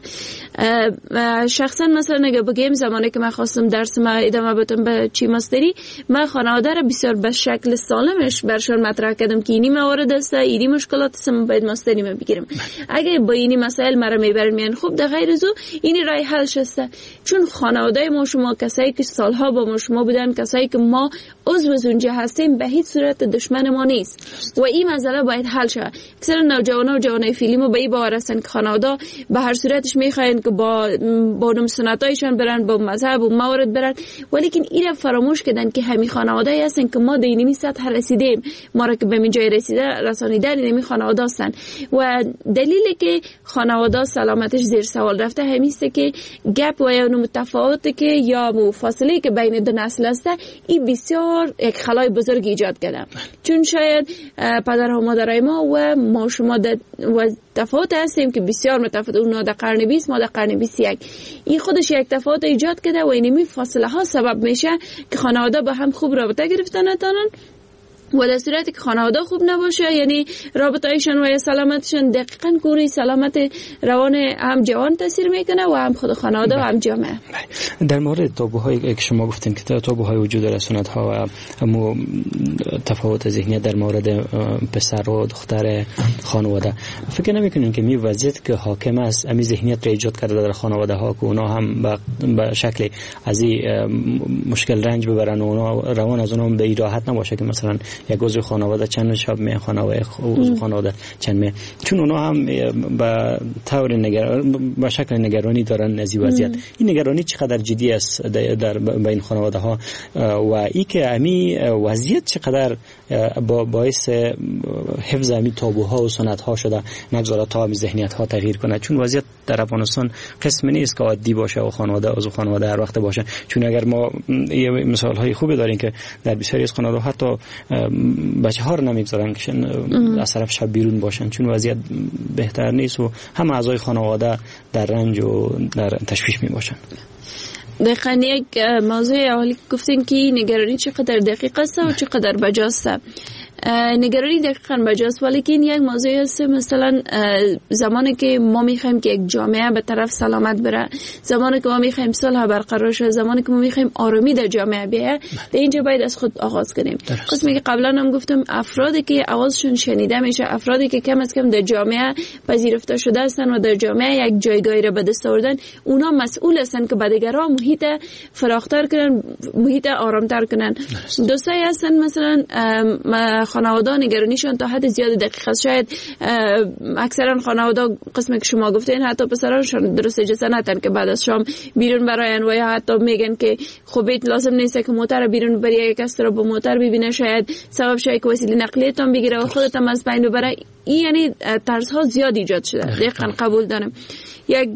شخصا مثلا اگه بگیم زمانی که من خواستم درس ما ادامه بدم به چی ماستری، من خانواده را بسیار به شکل سالمش برشون مطرح کردم که اینی موارد است، اینی مشکلات است، من باید ماستری ما بگیرم. اگه با اینی مسائل مرا میبرن میان خوب، در غیر از او اینی راه حلش است. چون خانواده ما شما کسایی که سالها با ما شما بودن، کسایی که ما عضو از اونجا هستیم، به هیچ صورت دشمن ما نیست و این مسئله باید حل شه. اکثر نوجوانا و جوانای فیلمو به این باور هستن که خانواده به هر صورتش میخواین که با با نم سنتایشان برن، با مذهب و موارد برن، ولیکن این فراموش کردن که همین خانواده هستن که ما در اینمی سطح رسیدیم، ما را که به این جای رسیده رسانیدن اینمی خانواده هستن. و دلیلی که خانواده سلامتش زیر سوال رفته همیسته که گپ و یا متفاوته که یا فاصله که بین دو نسل است، این بسیار یک خلای بزرگ ایجاد کرده. چون شاید پدر و مادرای ما و ما شما و تفاوت هستیم که بسیار متفاوت، اونا در قرن بیست، ما در قرن بیست و یک. این خودش یک تفاوت ایجاد کرده و اینمی فاصله ها سبب میشه که خانواده با هم خوب رابطه گرفتن نتونن و در صورتی که خانواده خوب نباشه، یعنی رابطه‌ایشان و سلامتشان دقیقاً کوری سلامت روان هم جوان تاثیر میکنه و هم خود خانواده و هم جامعه. در مورد تابوهایی که شما گفتین که تابوهای وجود داره، سنت‌ها و هم تفاوت ذهنیت در مورد پسر و دختر خانواده، فکر نمی‌کنین که می وضعیت که حاکم است امی ذهنیت را ایجاد کرده در خانواده ها که اونا هم به شکل از این مشکل رنج ببرن و اونا روان از اونا به راحت نباشه که مثلا یک عضو خانواده چند شب می خانواده عضو خانواده چند می، چون اونا هم به طور نگران به شکل نگرانی دارن از این وضعیت. این نگرانی چقدر جدی است در بین خانواده ها و ای که امی وضعیت چقدر با باعث حفظ امی تابوها و سنت ها شده نگذاره تا امی ذهنیت ها تغییر کنه. چون وضعیت در افغانستان قسم نیست که عادی باشه و خانواده عضو خانواده هر وقت باشه. چون اگر ما یه مثال های خوبی داریم که در بسیاری از خانواده حتی بچه ها رو نمیگذارن که از طرف شب بیرون باشن، چون وضعیت بهتر نیست و همه اعضای خانواده در رنج و در تشویش می باشن. دقیقاً یک موضوع اولی گفتین که نگرانی چقدر دقیق است و چقدر بجاست. نگرانی دقیقاً بجاست، ولی که این یک موضوع است. مثلا زمانی که ما میخوایم که یک جامعه به طرف سلامت بره، زمانی که ما میخوایم صلح برقرار شه، زمانی که ما میخوایم آرامی در جامعه بیاید، در اینجا باید از خود آغاز کنیم. قسمی که قبلا هم گفتم، افرادی که آوازشون شنیده میشه، افرادی که کم از کم در جامعه پذیرفته شده هستن و در جامعه یک جایگاهی را به دست آوردن، اونا مسئول هستن که به دیگران محیط فراختر کنن، محیط آرامتر کنن. دوستایی هستن مثلا خانواده نگرانیشون تا حد زیاد دقیق است. شاید اکثرا خانواده قسمی که شما گفتین حتی پسرانشون درست اجازه ندن که بعد از شام بیرون براین و یا حتی میگن که خب لازم نیست که موتر بیرون بری، یک کس رو با موتر ببینه شاید سبب شه که وسیله نقلیه‌تون بگیره و خودت هم از بین ببره. این یعنی ترس‌ها زیاد ایجاد شده. دقیقاً قبول دارم. یک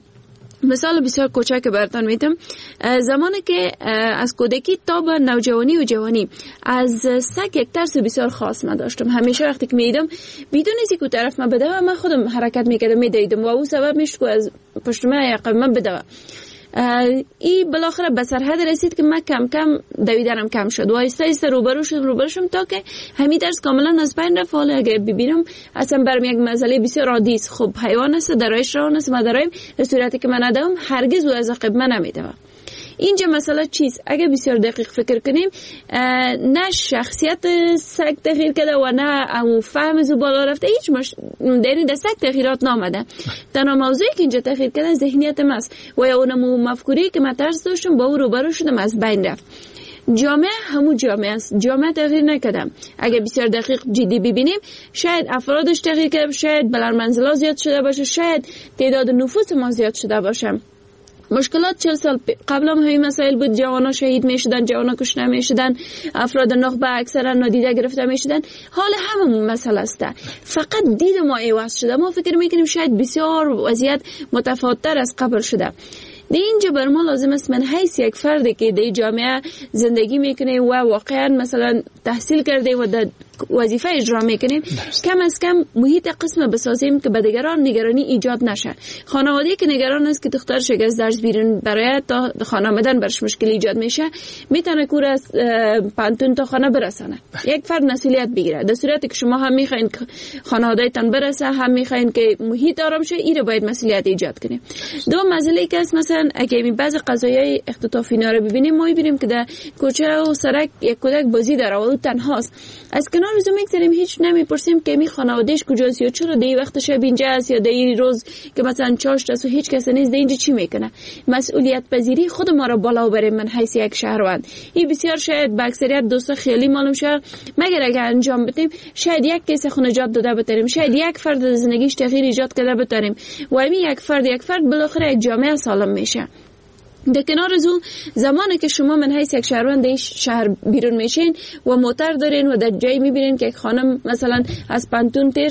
مثال بسیار کوچک براتون میدم. زمانی که از کودکی تا به نوجوانی و جوانی از سگ یک ترس بسیار خاص من داشتم. همیشه وقتی که میدم بدون اینکه کو طرف من بدوه، من خودم حرکت میکردم میدیدم و اون سبب میشد که از پشت من عقب من بدوه. این بالاخره به سرحد رسید که من کم کم دویدنم کم شد و آهسته آهسته روبرو شدم روبرو شدم تا که همین درس کاملا از بین رفت. حالا اگه ببینم اصلا برام یک مسئله بسیار عادی است. خب حیوان است، درایش روان است، ما درایم در صورتی که من ندوم هرگز او از عقب من نمیدوه. اینجا مسئله چیست؟ اگه بسیار دقیق فکر کنیم، نه شخصیت سگ تغییر کرده و نه اون فهم زو بالا رفته، هیچ مش در این سگ تغییرات نامده. تنها موضوعی که اینجا تغییر کرده ذهنیت ماست و یا اون مفکوری که من ترس داشتم با او روبرو شدم از بین رفت. جامعه همون جامعه است، جامعه تغییر نکردم. اگه بسیار دقیق جدی ببینیم، شاید افرادش تغییر کرده، شاید بلند منزلا زیاد شده باشه، شاید تعداد نفوس ما زیاد شده باشه. مشکلات چهل سال قبل هم همین مسائل بود. جوانا شهید می شدن، جوانا کشته می شدن، افراد نخبه اکثرا نادیده گرفته می شدن. حال همون مسئله است، فقط دید ما عوض شده. ما فکر میکنیم شاید بسیار وضعیت متفاوت‌تر از قبل شده. در اینجا بر ما لازم است من حیث یک فردی که در جامعه زندگی میکنه و واقعا مثلا تحصیل کرده و در وظیفه اجرا میکنیم کم از کم محیط قسم بسازیم که به دیگران نگرانی ایجاد نشه. خانواده که نگران است که دخترش از درس بیرون برای تا خانه آمدن برش مشکل ایجاد میشه میتونه کور از پانتون تا خانه برسانه. یک فرد مسئولیت بگیره. در صورتی که شما هم میخواین خانواده تان برسه هم میخواین که محیط آرام شه ایره باید مسئولیت ایجاد کنیم. دو مسئله که است مثلا اگه می بعض قضایای اختطافی اینا رو ببینیم ما میبینیم که در کوچه و سرک یک کودک بازی داره و او تنهاست. از کنار روز میگذاریم هیچ نمیپرسیم که می خانوادهش کجاست یا چرا دی وقت شب اینجا است یا دی روز که مثلا چاشت است و هیچ کس نیست اینجا چی میکنه. مسئولیت پذیری خود ما را بالا ببریم. من حیث یک شهروند این بسیار شاید به اکثریت دوستا خیلی معلوم شه مگر اگر انجام بدیم شاید یک کیس خونجات داده بتریم شاید یک فرد در زندگیش تغییر ایجاد کرده بتریم و این یک فرد یک فرد بالاخره یک جامعه سالم میشه. در کنار از اون زمانی که شما من حیث یک شهروند در شهر بیرون میشین و موتر دارین و در جایی میبینین که یک خانم مثلا از پانتون تیر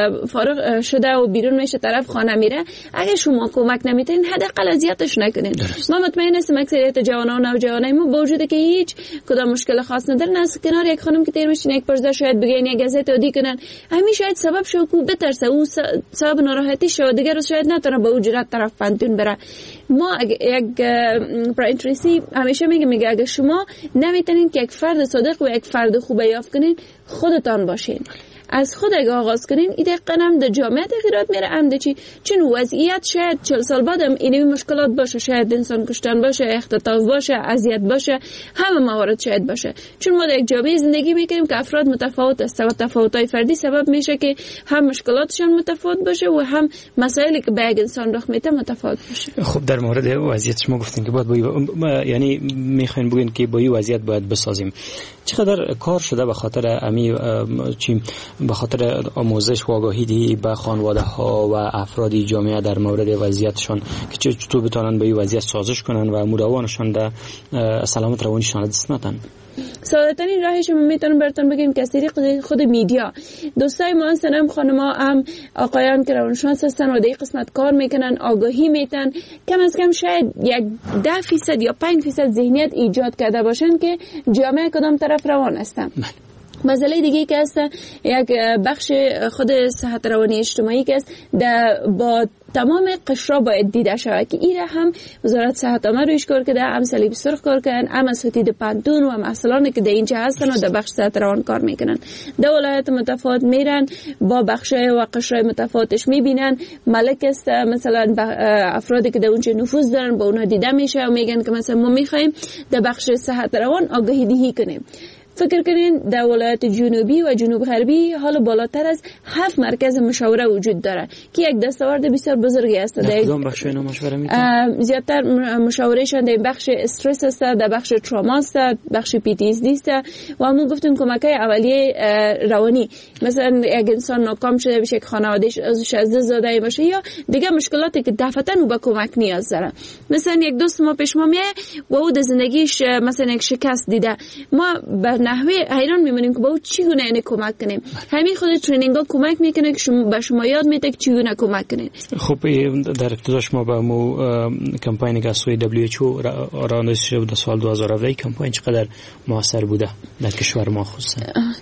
فارغ شده و بیرون میشه طرف خانه میره اگه شما کمک نمیتین حداقل اذیتش نکنین. ما مطمئن هستم اکثریت جوانان و نوجوانای ما با وجود که هیچ کدام مشکل خاص ندارن از کنار یک خانم که تیر میشین یک پرده شاید بگین یک گازت ودی کنن همین شاید سبب شو کو بترسه او سبب ناراحتی شو دیگر شاید نتونه به اجرت طرف پانتون بره. ما یک برایان تریسی همیشه میگه میگه اگه شما نمیتونین که یک فرد صادق و یک فرد خوب یافت کنین خودتان باشین. از خود اگه آغاز کنین ایده قنم در جامعه تغییرات میره عمده چی چون وضعیت شاید چل سال بعدم اینوی مشکلات باشه شاید انسان کشتن باشه اختطاف باشه اذیت باشه همه موارد شاید باشه چون ما در یک جامعه زندگی میکنیم که افراد متفاوت است و تفاوت‌های فردی سبب میشه که هم مشکلاتشان متفاوت باشه و هم مسائلی که به یک انسان رخ میده متفاوت باشه. خب در مورد وضعیت شما گفتین که باید با یعنی میخواین بگین که با این وضعیت باید بسازیم چقدر کار شده به خاطر امی چی به خاطر آموزش و آگاهی دی به خانواده ها و افرادی جامعه در مورد وضعیتشان که چطور بتونن به این وضعیت سازش کنن و مداوانشان در سلامت روانیشان دست ندن. ساده‌ترین راهش ما میتونم براتون بگیم که از طریق خود میدیا دوستای ما هستن هم خانما هم آقایان که روانشناس هستن و در این قسمت کار میکنن آگاهی میتن کم از کم شاید یک ده فیصد یا پنج فیصد ذهنیت ایجاد کرده باشن که جامعه کدام طرف روان هستن. مسئله دیگه که هست یک بخش خود صحت روانی اجتماعی که است با تمام قشرا باید دیده شود که ایره هم وزارت صحت آمد رویش کار کرده هم صلیب سرخ کار کردن هم اساتید پانتون و مسئولانی که در اینجا هستن و در بخش صحت روان کار میکنن در ولایت متفاوت میرن با بخشای و قشرای متفاوتش میبینن ملک است مثلا افرادی که در اونجا نفوذ دارن با اونها دیده میشه و میگن که مثلا ما میخوایم در بخش صحت روان آگاهی دهی کنیم. فکر کنین در ولایت جنوبی و جنوب غربی حالا بالاتر از هفت مرکز مشاوره وجود داره که یک دستاورد بسیار بزرگی است. در کدام بخش اینا مشاوره میتونن؟ زیادتر مشاورهشان در بخش استرس است، در بخش تروما است، بخش پی تی اس دی است و همون گفتیم کمکای اولیه روانی مثلا یک انسان ناکام شده باشه که خانواده‌اش ازش از دست داده باشه یا دیگه مشکلاتی که دفعتاً او به کمک نیاز داره. مثلا یک دوست ما پیش ما میه و او در زندگیش مثلا یک شکست دیده ما نحوه حیران میمونیم که با او چگونه اینه کمک کنیم. همین خود ترینینگ ها کمک میکنه که شما به شما یاد میده که چگونه کمک کنید. خب در ابتدا شما با مو کمپاین گاسوی دبلیو اچ او رانده شد در سال دو هزار و هفده کمپاین چقدر موثر بوده در کشور ما خصوصا؟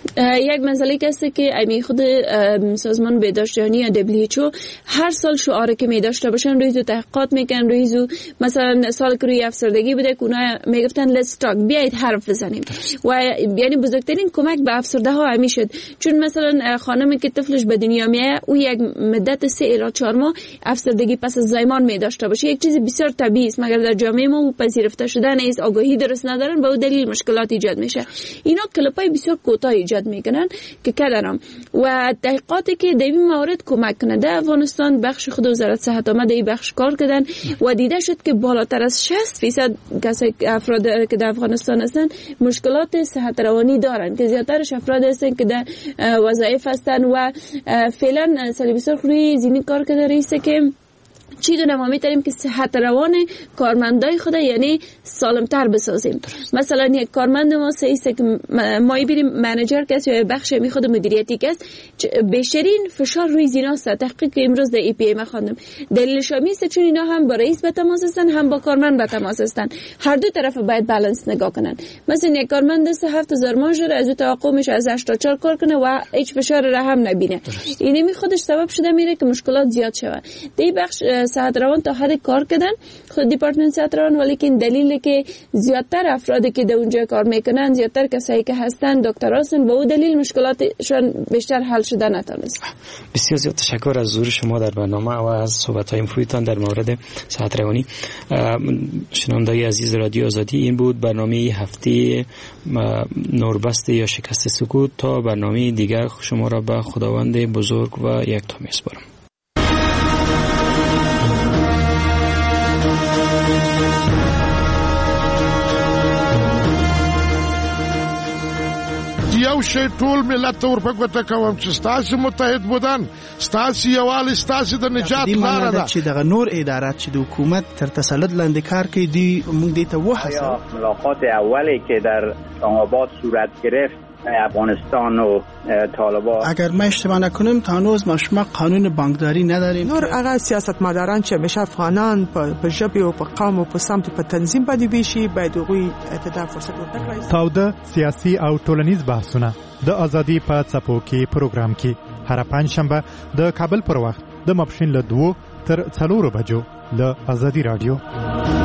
یک مسئله است که امی خود سازمان بهداشت جهانی یا دبلیو اچ او هر سال شعاری که می داشته باشن روی تو تحقیقات میکنن روی زو مثلا سال که روی افسردگی بوده که اونها میگفتن let's talk بیایید حرف بزنیم و یعنی بزرگترین کمک به افسرده ها همی شد چون مثلا خانمی که طفلش به دنیا میاد او یک مدت سه الی چهار ماه افسردگی پس از زایمان می داشته باشه یک چیز بسیار طبیعی است مگر در جامعه ما او پذیرفته شده نیست آگاهی درست ندارن به دلیل مشکلات ایجاد میشه. اینا کلپای بسیار کوتاه ایجاد میکنن که کدرم و تحقیقاتی که در این موارد کمک کنه در افغانستان بخش خود وزارت صحت آمده این بخش کار کردن و دیده شد که بالاتر از شصت درصد کسایی افراد که در افغانستان هستن مشکلات صحت روانی دارن که زیادترش افراد هستن که در وظایف هستن و فعلا صلیب سرخ روی زمین کار کرده رئیسه که چگونه ما میتونیم که صحت روان کارمندای خود یعنی سالمتر بسازیم. مثلا یک کارمند ما سیست که ما بریم منیجر کس یا بخش می خود مدیریتی کس بیشترین فشار روی زیناست. تحقیق امروز در ای پی ای ما خواندم دلیلش میست چون اینا هم با رئیس به تماس هستن هم با کارمند به تماس هستن، هر دو طرف باید بالانس نگاه کنن. مثلا یک کارمند است هفت هزار ماهش داره، از توقع میشه از هشت تا چهار کار کنه و هیچ فشار را هم نبینه. اینی می خودش سبب شده میره که مشکلات زیاد شوه. دی بخش صحت روان تا حد کار کردن خود دیپارتمنت صحت روان، ولی که دلیلی که زیادتر افرادی که در اونجا کار میکنن، زیادتر کسایی که هستن دکتر هستن، به اون دلیل مشکلاتشون بیشتر حل شده نتونست. بسیار زیاد تشکر از حضور شما در برنامه و از صحبت‌های مفیدتان در مورد صحت روانی. شنوندگان عزیز رادیو آزادی، این بود برنامه هفته نوربست یا شکست سکوت. تا برنامه دیگر شما را به خداوند بزرگ و یکتا میسپارم. یو شی ټول ملت ته ورپکوته کوم چې ستاسو متحد بودن، ستاسو یووالی، ستاسو د نجات لاره ده. چې دغه نور ادارات چې د حکومت تر تسلط لاندې کار کوي دی موږ دې ته وحصل. ملاقات اولی که در اسلام آباد صورت گرفت افغانستان و طالبان، اگر ما اشتباه نکنیم تا هنوز ما شما قانون بانکداری نداریم. نور هغه سیاستمداران چې همیشه افغانان په ژبه او په قوم او په سمت په تنظیم باندې ویشي باید هغوی ته دا فرصت ورکړي. تاوده سیاسي او ټولنیز بحثونه د ازادي په څپو کې پروګرام کې هر پنځشنبه د کابل پر وخت د ماپښین له دوه تر څلورو بجو له ازادي رادیو.